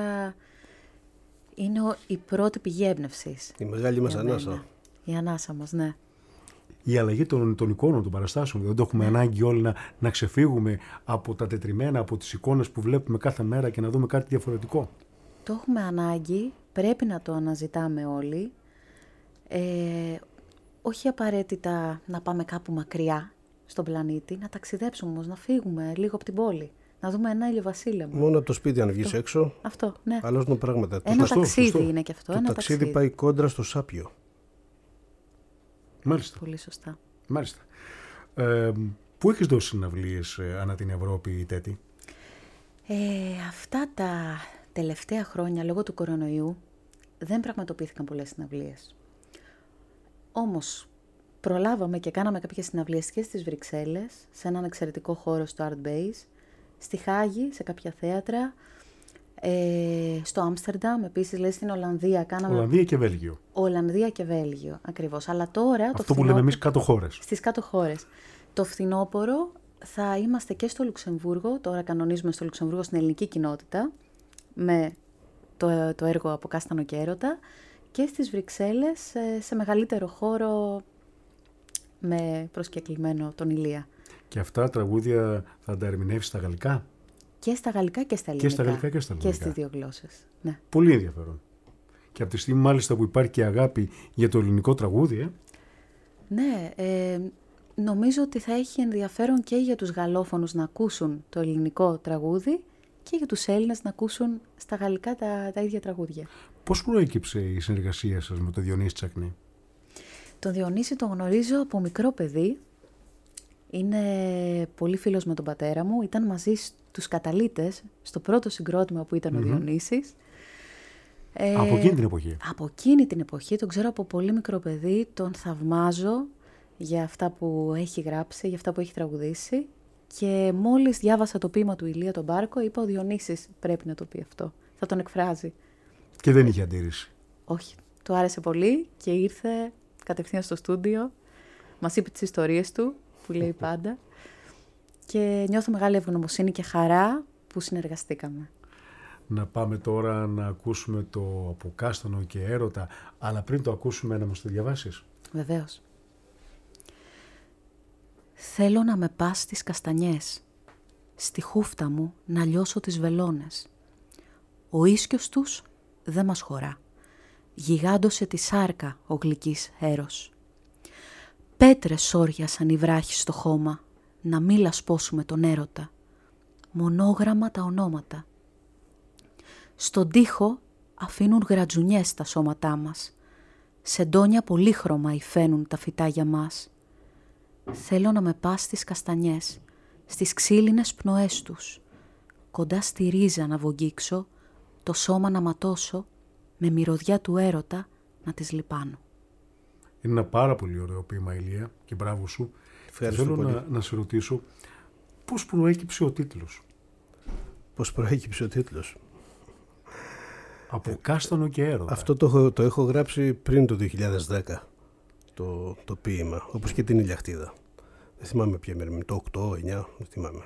είναι η πρώτη πηγή έμπνευσης. Η μεγάλη μας ανάσα. Η ανάσα μας, ναι. Η αλλαγή των, των εικόνων, των παραστάσεων. Δεν το έχουμε ναι. ανάγκη όλοι να, να ξεφύγουμε από τα τετριμένα, από τις εικόνες που βλέπουμε κάθε μέρα και να δούμε κάτι διαφορετικό. Το έχουμε ανάγκη, πρέπει να το αναζητάμε όλοι. Ε, όχι απαραίτητα να πάμε κάπου μακριά στον πλανήτη, να ταξιδέψουμε όμως, να φύγουμε λίγο από την πόλη. Να δούμε ένα ηλιοβασίλεμα. Μόνο από το σπίτι αν βγεις έξω. Αυτό, ναι. Αλλάζουν πράγματα. Ένα το ταξίδι σωστό. είναι και αυτό. Το ένα ταξίδι, ταξίδι πάει κόντρα στο σάπιο. Μάλιστα. Πολύ σωστά. Μάλιστα. Ε, πού έχεις δώσει συναυλίες ε, ανά την Ευρώπη, Τέτη? Ε, αυτά τα τελευταία χρόνια, λόγω του κορονοϊού, δεν πραγματοποιήθηκαν πολλές συναυλίες. Όμως, προλάβαμε και κάναμε κάποιες συναυλίες και στις Βρυξέλλες, σε έναν εξαιρετικό χώρο στο Art Base, στη Χάγη, σε κάποια θέατρα, ε, στο Άμστερνταμ, επίσης, δηλαδή στην Ολλανδία. Κάναμε... Ολλανδία και Βέλγιο. Ολλανδία και Βέλγιο, ακριβώς. Αλλά τώρα... Αυτό το που φθινόπωρο... λέμε εμείς κάτω χώρες. Στις κάτω χώρες. Το φθινόπωρο θα είμαστε και στο Λουξεμβούργο, τώρα κανονίζουμε στο Λουξεμβούργο στην ελληνική κοινότητα, με το, το έργο από Κάστανο και Έρωτα, και στις Βρυξέλλες σε, σε μεγαλύτερο χώρο με προσκεκλημένο τον Ηλία. Και αυτά τραγούδια θα τα ερμηνεύσει στα γαλλικά? Και στα γαλλικά και στα ελληνικά. Και στα γαλλικά και στα ελληνικά. Και στις δύο γλώσσες. Ναι. Πολύ ενδιαφέρον. Και από τη στιγμή μάλιστα που υπάρχει και αγάπη για το ελληνικό τραγούδι. Ε? Ναι, ε, νομίζω ότι θα έχει ενδιαφέρον και για τους γαλλόφωνους να ακούσουν το ελληνικό τραγούδι και για τους Έλληνες να ακούσουν στα γαλλικά τα, τα ίδια τραγούδια. Πώς προέκυψε η συνεργασία σας με τον Διονύση Τσακνή? Τον Διονύση τον γνωρίζω από μικρό παιδί. Είναι πολύ φίλος με τον πατέρα μου. Ήταν μαζί στους Καταλύτες, στο πρώτο συγκρότημα που ήταν mm-hmm. ο Διονύσης. Από εκείνη την εποχή. Από εκείνη την εποχή, τον ξέρω από πολύ μικρό παιδί, τον θαυμάζω για αυτά που έχει γράψει, για αυτά που έχει τραγουδήσει. Και μόλις διάβασα το ποίημα του Ηλία τον Μπάρκο, είπα ο Διονύσης πρέπει να το πει αυτό. Θα τον εκφράζει. Και δεν είχε αντίρρηση? Όχι. Του άρεσε πολύ και ήρθε κατευθείαν στο στούντιο. Μας είπε τις ιστορίες του, που λέει πάντα. Και νιώθω μεγάλη ευγνωμοσύνη και χαρά που συνεργαστήκαμε. Να πάμε τώρα να ακούσουμε το από Κάστανο και Έρωτα, αλλά πριν το ακούσουμε να μας το διαβάσεις. Βεβαίως. Θέλω να με πας στις καστανιές, στη χούφτα μου να λιώσω τις βελόνες. Ο ίσκιος τους δεν μας χωρά, γιγάντωσε τη σάρκα ο γλυκής έρος. Πέτρες σόριασαν οι βράχοι στο χώμα, να μη λασπώσουμε τον έρωτα. Μονόγραμμα τα ονόματα. Στον τοίχο αφήνουν γρατζουνιές τα σώματά μας. Σεντόνια πολύχρωμα υφαίνουν τα φυτά για μας. Θέλω να με πας στις καστανιές, στις ξύλινες πνοές τους, κοντά στη ρίζα να βογγίξω, το σώμα να ματώσω, με μυρωδιά του έρωτα να τις λιπάνω. Είναι ένα πάρα πολύ ωραίο ποίημα, Ηλία, και μπράβο σου. Ευχαριστώ Θέλω πολύ. να, να σε ρωτήσω πώς προέκυψε ο τίτλος. Πώς προέκυψε ο τίτλος. Από κάστανο και έρωτα. Αυτό το έχω, το έχω γράψει πριν το δύο χιλιάδες δέκα, το, το ποίημα, όπως και την Ηλιακτίδα. Δεν θυμάμαι ποια μέρα, το οκτώ, εννιά, δεν θυμάμαι.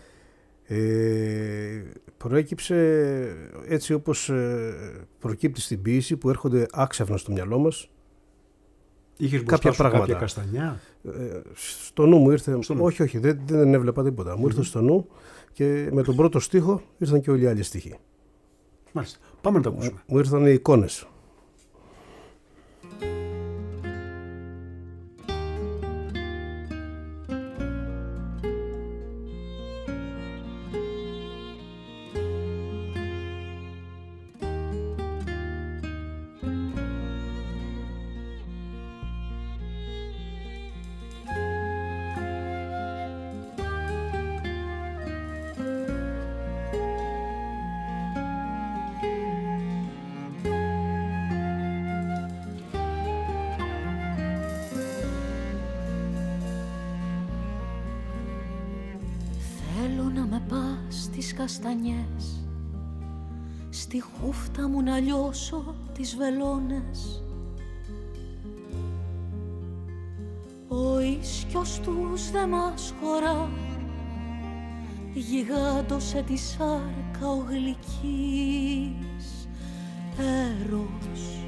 Ε, προέκυψε έτσι όπως ε, προκύπτει στην ποίηση, που έρχονται άξαφνα στο μυαλό μας. Είχες κάποια μπροστά σου πράγματα. κάποια καστανιά. Ε, στο νου μου ήρθε, Στο νου. όχι όχι, δεν, δεν έβλεπα τίποτα. Μου ήρθε στο νου και με τον πρώτο στίχο ήρθαν και όλοι οι άλλοι στίχοι. Μάλιστα. Πάμε να τα ακούσουμε. Μου ήρθαν οι εικόνες. Καστανιές, στη χούφτα μου να λιώσω τις βελόνες. Ο ίσκιος τους δε μας χωρά, γιγάντωσε τη σάρκα ο γλυκής έρος.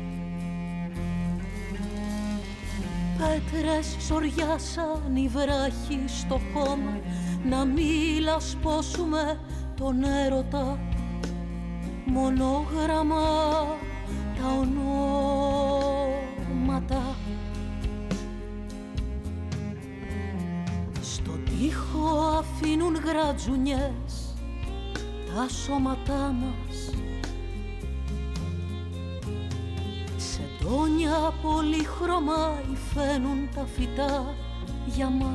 Πέτρες σοριάσαν οι βράχοι στο χώμα, να μη λασπώσουμε τον έρωτα, μονόγραμμα τα ονόματα. Στον τοίχο αφήνουν γρατζουνιές τα σώματά μας, σε ντόνια πολύχρωμα υφαίνουν τα φυτά για μας.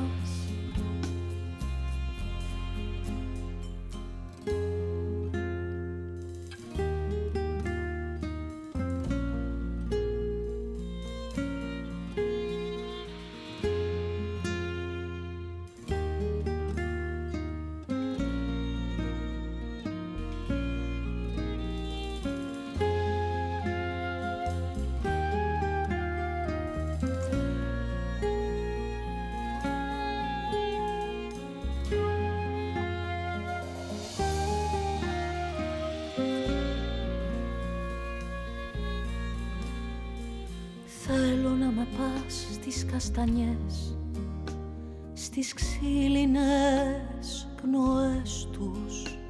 Στις καστανιές, στις ξύλινες πνοές τους,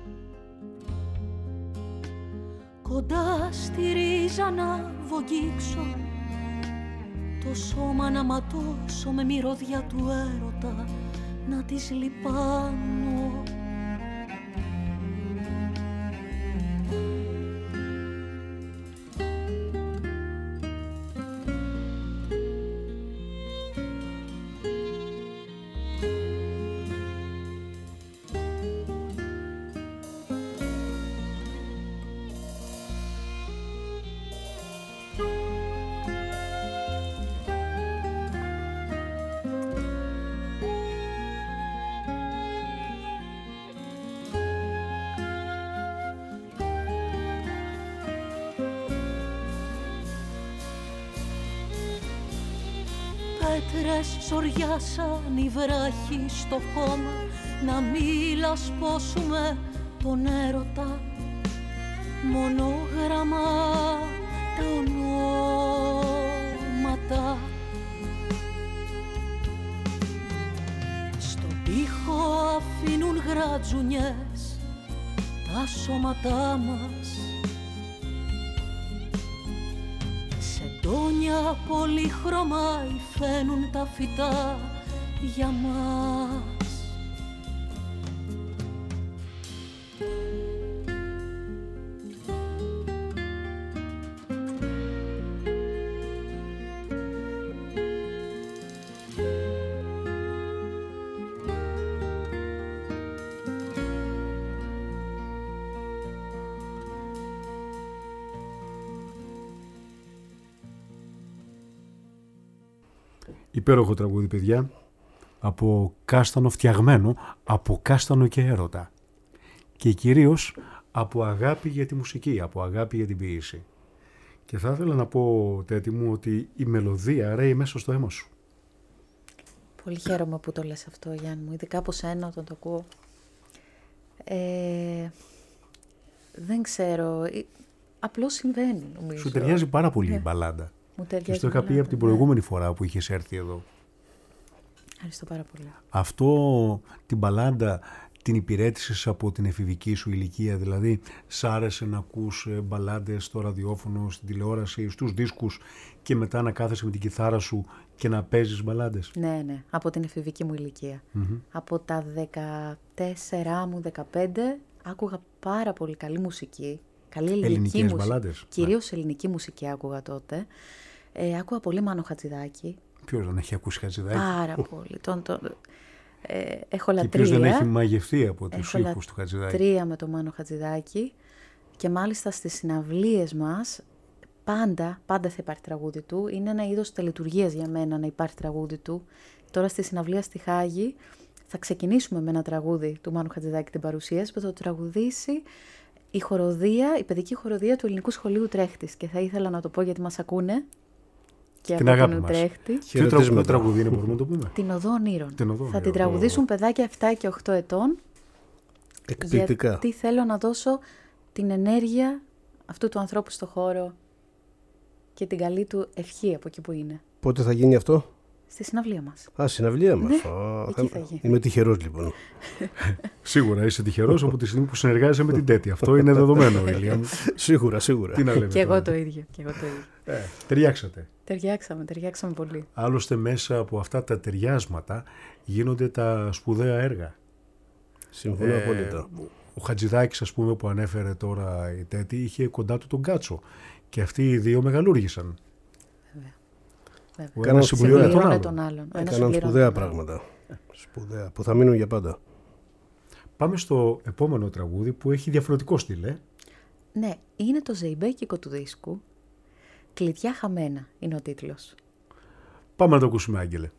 κοντά στη ρίζα να βογγίξω, το σώμα να ματώσω, με μυρωδιά του έρωτα να τις λιπάνω. Πέτρες σοριάσαν οι βράχοι στο χώμα, να μη λασπώσουμε τον έρωτα, μονόγραμμα τα ονόματα. Στον τοίχο αφήνουν γρατζουνιές τα σώματά μας, ντόνια πολύχρωμα υφαίνουν τα φυτά για μας. Υπέροχο τραγούδι, παιδιά. Από κάστανο φτιαγμένο, από κάστανο και έρωτα. Και κυρίως από αγάπη για τη μουσική, από αγάπη για την ποίηση. Και θα ήθελα να πω, Τέτη μου, ότι η μελωδία ρέει μέσα στο αίμα σου. Πολύ χαίρομαι που το λες αυτό, Γιάννη μου, ειδικά από σένα όταν το ακούω. Ε, δεν ξέρω, απλώς συμβαίνει, νομίζω. Σου ταιριάζει πάρα πολύ ναι. η μπαλάντα. Μου ταιριάζει. Και στο είχα πει από την προηγούμενη ναι. φορά που είχες έρθει εδώ. Ευχαριστώ πάρα πολύ. Αυτό την μπαλάντα την υπηρέτησες από την εφηβική σου ηλικία, δηλαδή σ' άρεσε να ακούς μπαλάντες στο ραδιόφωνο, στην τηλεόραση, στους δίσκους και μετά να κάθεσαι με την κιθάρα σου και να παίζεις μπαλάντες? Ναι, ναι, από την εφηβική μου ηλικία. Mm-hmm. Από τα δεκατέσσερα μου, δεκαπέντε, άκουγα πάρα πολύ καλή μουσική, καλή ελληνική ελληνικές μουσική. Μπαλάντες. Κυρίως ναι. ελληνική μουσική άκουγα τότε. Ε, άκουγα πολύ Μάνο Χατζηδάκη. Ποιος δεν έχει ακούσει Χατζηδάκη? Πάρα πολύ. Τον, τον, ε, έχω λατρεία. Και ποιος δεν έχει μαγευτεί από τους ήχους του Χατζηδάκη? Έχω λατρεία με τον Μάνο Χατζηδάκη και μάλιστα στις συναυλίες μας πάντα, πάντα θα υπάρχει τραγούδι του. Είναι ένα είδος τελετουργίας για μένα να υπάρχει τραγούδι του. Τώρα στη συναυλία στη Χάγη θα ξεκινήσουμε με ένα τραγούδι του Μάνου Χατζηδάκη την παρουσίαση που θα το τραγουδήσει η χοροδία, η παιδική χοροδία του Ελληνικού Σχολείου Τρέχτης. Και θα ήθελα να το πω γιατί μας ακούνε. Και την αγάπη μας. Ποιο τραγούδι είναι, μπορούμε να το πούμε? Την Οδό Ονείρων. Την Οδό, θα την τραγουδήσουν παιδάκια επτά και οκτώ ετών. Εκπληκτικά. Γιατί θέλω να δώσω την ενέργεια αυτού του ανθρώπου στο χώρο και την καλή του ευχή από εκεί που είναι. Πότε θα γίνει αυτό? Στη συναυλία μας. Α, συναυλία μας. Ναι, Α, εκεί θα γίνει. Είμαι τυχερός λοιπόν. Σίγουρα είσαι τυχερός από τη στιγμή που συνεργάζεσαι με την Τέτη. Αυτό είναι δεδομένο, Ηλία μου. Σίγουρα, σίγουρα. Τι να λέμε και τώρα. εγώ το ίδιο. Και εγώ το ίδιο. Ε, ταιριάξατε. Ταιριάξαμε, ταιριάξαμε πολύ. Άλλωστε μέσα από αυτά τα ταιριάσματα γίνονται τα σπουδαία έργα. Συμφωνώ ε, απόλυτα. Ο Χατζηδάκης, ας πούμε, που ανέφερε τώρα η Τέτη, είχε κοντά του τον Κάτσο. Και αυτοί οι δύο μεγαλούργησαν. Βέβαια. Ο ένας συμπληρώνει τον άλλον. τον άλλον. Έκαναν σπουδαία πράγματα. Σπουδαία, που θα μείνουν για πάντα. Πάμε στο επόμενο τραγούδι που έχει διαφορετικό στυλ, ε? Ναι, είναι το ζεϊμπέκικο του δίσκου. «Κλειδιά χαμένα» είναι ο τίτλος. Πάμε να το ακούσουμε, Άγγελε.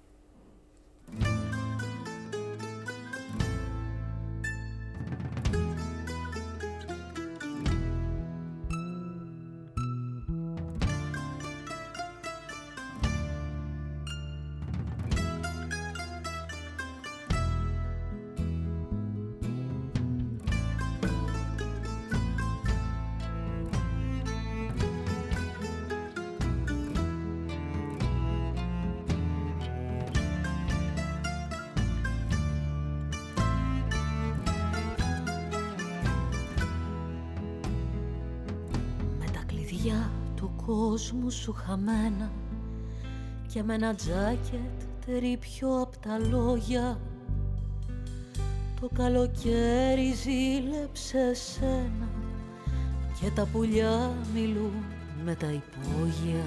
Κόσμου σου χαμένα και με ένα τζάκετ τρίπιο απ' τα λόγια το καλοκαίρι ζήλεψε σένα και τα πουλιά μιλούν με τα υπόγεια.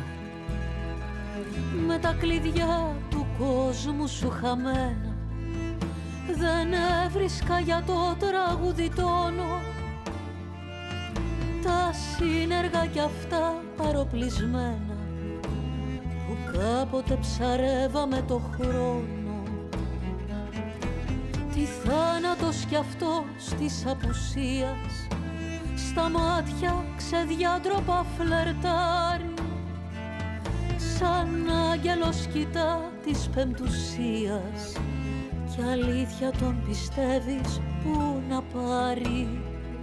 Με τα κλειδιά του κόσμου σου χαμένα δεν έβρισκα για το τραγούδι τόνο. Τα σύνεργα κι αυτά παροπλισμένα που κάποτε ψαρεύαμε το χρόνο. Τι θάνατος κι αυτός της απουσίας στα μάτια ξεδιάντροπα φλερτάρει σαν άγγελος κοιτά της πεμπτουσίας κι αλήθεια τον πιστεύεις που να πάρει.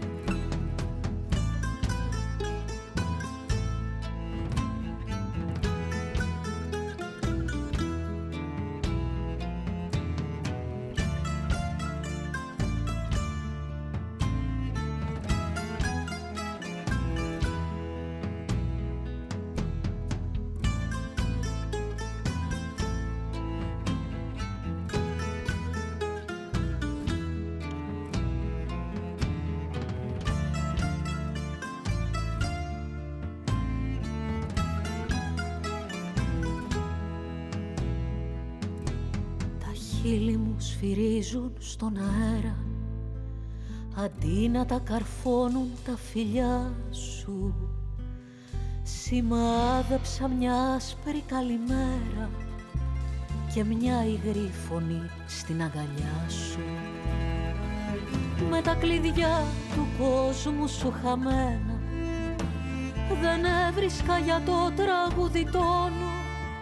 χείλη μου σφυρίζουν στον αέρα, αντί να τα καρφώνουν τα φιλιά σου. Σημάδεψα μια άσπρη καλημέρα και μια υγρή φωνή στην αγκαλιά σου. Με τα κλειδιά του κόσμου σου χαμένα, δεν έβρισκα για το τραγούδι τόνο.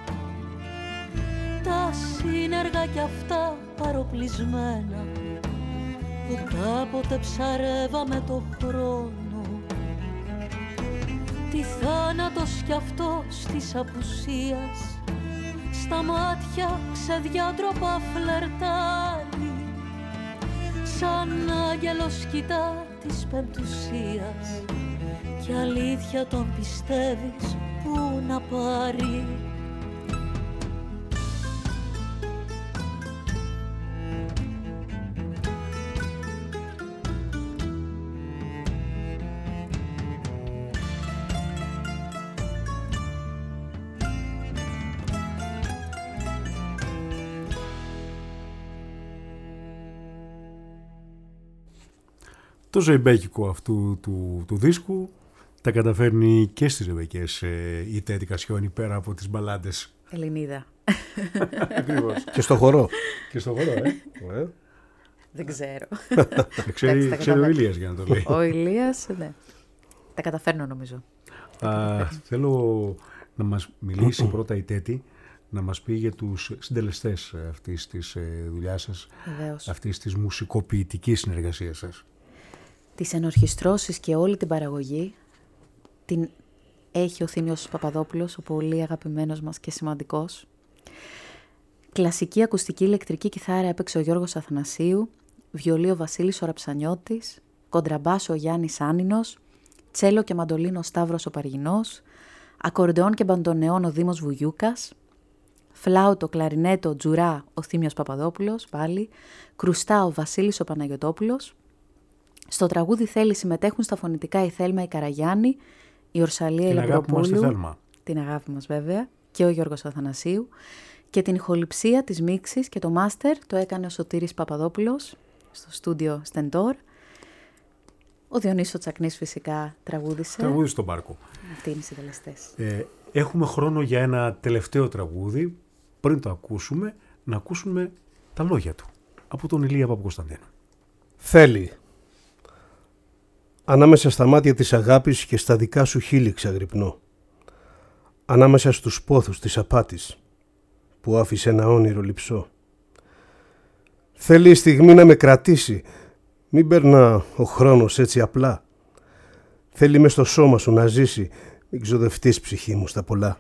Τα σύνεργα κι αυτά παροπλισμένα που κάποτε ψαρεύαμε το χρόνο. Τι θάνατος κι αυτός της απουσίας, στα μάτια ξεδιάτροπα φλερτάρει, σαν άγγελος κοιτά της πεμπτουσίας κι αλήθεια τον πιστεύεις που να πάρει. Το ζεϊμπέκικο αυτού του, του δίσκου τα καταφέρνει και στις ζεϊμπέκες ε, η Τέτη Κασιόνη, πέρα από τις μπαλάντες. Ελληνίδα. Ακριβώς. Και στο χορό. Και στο χορό, ε. ε. Δεν ξέρω. Ξέρει, τα ξέρει ο καταφέρνω. Ηλίας για να το λέει. Ο Ηλίας, ναι. Τα καταφέρνω νομίζω. Α, θέλω να μας μιλήσει πρώτα η Τέτη, να μας πει για τους συντελεστές αυτής της ε, δουλειάς σας, Βεβαίως. αυτής της μουσικοποιητικής συνεργασίας σας. Τις ενορχιστρώσεις και όλη την παραγωγή την έχει ο Θήμιος Παπαδόπουλος, ο πολύ αγαπημένος μας και σημαντικός. Κλασική ακουστική ηλεκτρική κιθάρα έπαιξε ο Γιώργος Αθανασίου, βιολί ο Βασίλης ο Ραψανιώτης, κοντραμπάσο ο Γιάννης Άνινος, τσέλο και μαντολίνο ο Σταύρος ο Παργινός, ακορντεόν και μπαντονεόν ο Δήμος Βουγιούκας, φλάουτο, κλαρινέτο, τζουρά ο Θήμιος Παπαδόπουλος, πάλι, κρουστά ο Βασίλης ο Παναγιωτόπουλος. Στο τραγούδι «Θέλει» συμμετέχουν στα φωνητικά η Θέλμα η Καραγιάννη, η Ορσαλία η Την αγάπη μας τη Λαμπροπούλου, Θέλμα. την αγάπη μας βέβαια, και ο Γιώργος Αθανασίου, και την ηχοληψία της μίξης και το μάστερ το έκανε ο Σωτήρης Παπαδόπουλος στο στούντιο Στεντόρ. Ο Διονύσης Τσακνής φυσικά τραγούδισε. Τραγούδι στον πάρκο. Αυτοί είναι οι συντελεστές. Ε, έχουμε χρόνο για ένα τελευταίο τραγούδι. Πριν το ακούσουμε, να ακούσουμε τα λόγια του από τον Ηλία Παπακοσταντίνου. Θέλει. Ανάμεσα στα μάτια της αγάπης και στα δικά σου χείλη ξαγρυπνώ. Ανάμεσα στους πόθους της απάτης που άφησε ένα όνειρο λειψό. Θέλει η στιγμή να με κρατήσει, μην περνά ο χρόνος έτσι απλά. Θέλει μες στο σώμα σου να ζήσει, μην ξοδευτείς ψυχή μου στα πολλά.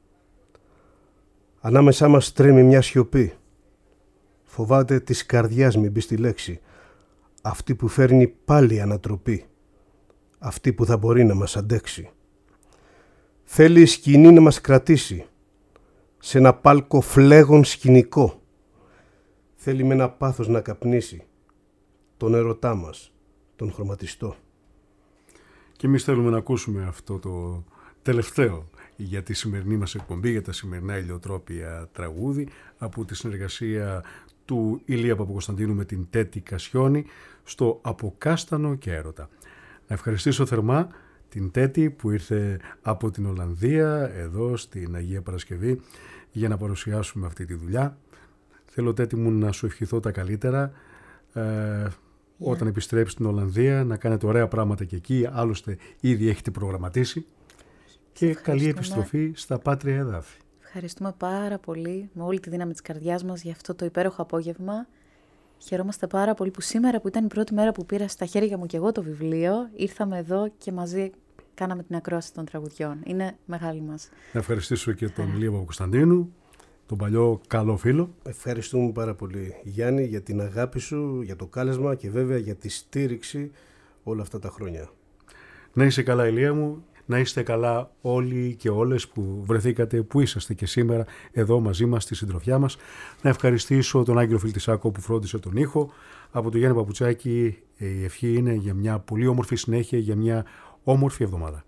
Ανάμεσά μας τρέμει μια σιωπή. Φοβάται της καρδιάς μην μπει στη λέξη, αυτή που φέρνει πάλι ανατροπή, αυτή που θα μπορεί να μας αντέξει. Θέλει η σκηνή να μας κρατήσει σε ένα πάλκο φλέγον σκηνικό. Θέλει με ένα πάθος να καπνίσει τον ερωτά μας, τον χρωματιστό. Και εμείς θέλουμε να ακούσουμε αυτό το τελευταίο για τη σημερινή μας εκπομπή, για τα σημερινά ηλιοτρόπια τραγούδι, από τη συνεργασία του Ηλία Παπακοσταντίνου με την Τέτη Κασιόνη στο «Από κάστανο και έρωτα». Να ευχαριστήσω θερμά την Τέτη που ήρθε από την Ολλανδία εδώ στην Αγία Παρασκευή για να παρουσιάσουμε αυτή τη δουλειά. Θέλω, Τέτη μου, να σου ευχηθώ τα καλύτερα ε, yeah. όταν επιστρέψεις στην Ολλανδία, να κάνετε ωραία πράγματα και εκεί, άλλωστε ήδη έχετε προγραμματίσει, και καλή επιστροφή στα πάτρια εδάφη. Ευχαριστούμε πάρα πολύ με όλη τη δύναμη της καρδιάς μας για αυτό το υπέροχο απόγευμα. Χαιρόμαστε πάρα πολύ που σήμερα, που ήταν η πρώτη μέρα που πήρα στα χέρια μου και εγώ το βιβλίο, ήρθαμε εδώ και μαζί κάναμε την ακρόαση των τραγουδιών. Είναι μεγάλη μας. Να ευχαριστήσω και τον Ηλία Παπακοσταντίνου, τον παλιό καλό φίλο. Ευχαριστούμε πάρα πολύ, Γιάννη, για την αγάπη σου, για το κάλεσμα και βέβαια για τη στήριξη όλα αυτά τα χρόνια. Να είσαι καλά, Ηλία μου. Να είστε καλά όλοι και όλες που βρεθήκατε, που είσαστε και σήμερα εδώ μαζί μας στη συντροφιά μας. Να ευχαριστήσω τον Άγγελο Φιλτισάκο που φρόντισε τον ήχο. Από τον Γιάννη Παπουτσάκη η ευχή είναι για μια πολύ όμορφη συνέχεια, για μια όμορφη εβδομάδα.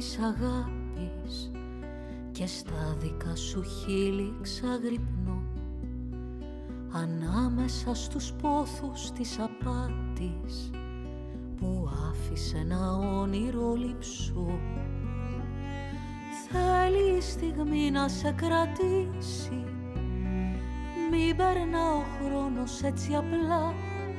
της αγάπης και στα δικά σου χείλη ξαγρυπνώ, ανάμεσα στους πόθους της απάτης που άφησε ένα όνειρο λειψό. Θέλει η στιγμή να σε κρατήσει, μην περνά ο χρόνος έτσι απλά.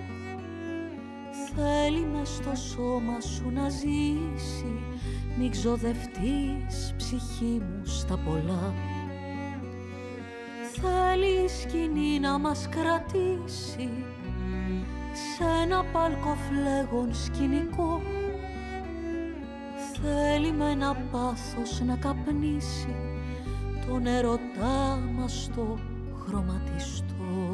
Θέλει μες στο σώμα σου να ζήσει, μην ξοδευτείς ψυχή μου στα πολλά. Θέλει η σκηνή να μας κρατήσει σε ένα παλκό φλέγον σκηνικό. Θέλει με ένα πάθος να καπνίσει τον ερωτά μας το χρωματιστό.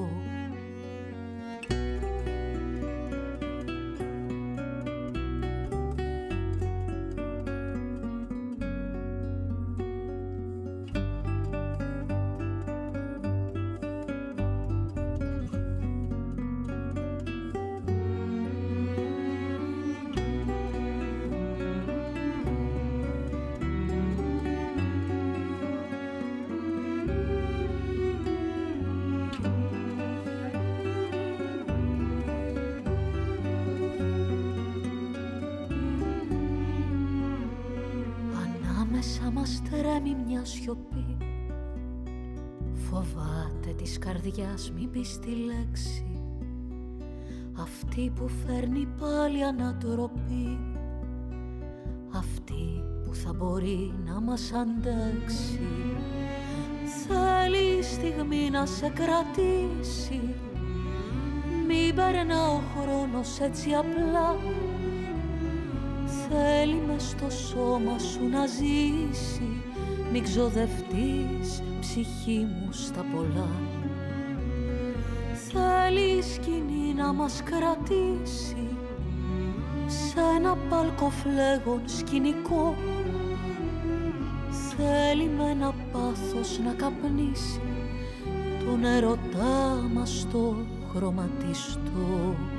Σιωπή. Φοβάται της καρδιάς μην πεις τη λέξη, αυτή που φέρνει πάλι ανατροπή, αυτή που θα μπορεί να μας αντέξει. Θέλει η στιγμή να σε κρατήσει, μην περνά ο χρόνος έτσι απλά. Θέλει μες στο σώμα σου να ζήσει, μην ξοδευτείς ψυχή μου στα πολλά. Θέλει η σκηνή να μας κρατήσει σε ένα παλκό φλέγον σκηνικό. Θέλει με ένα πάθος να καπνίσει τον ερωτά μας το χρωματιστό.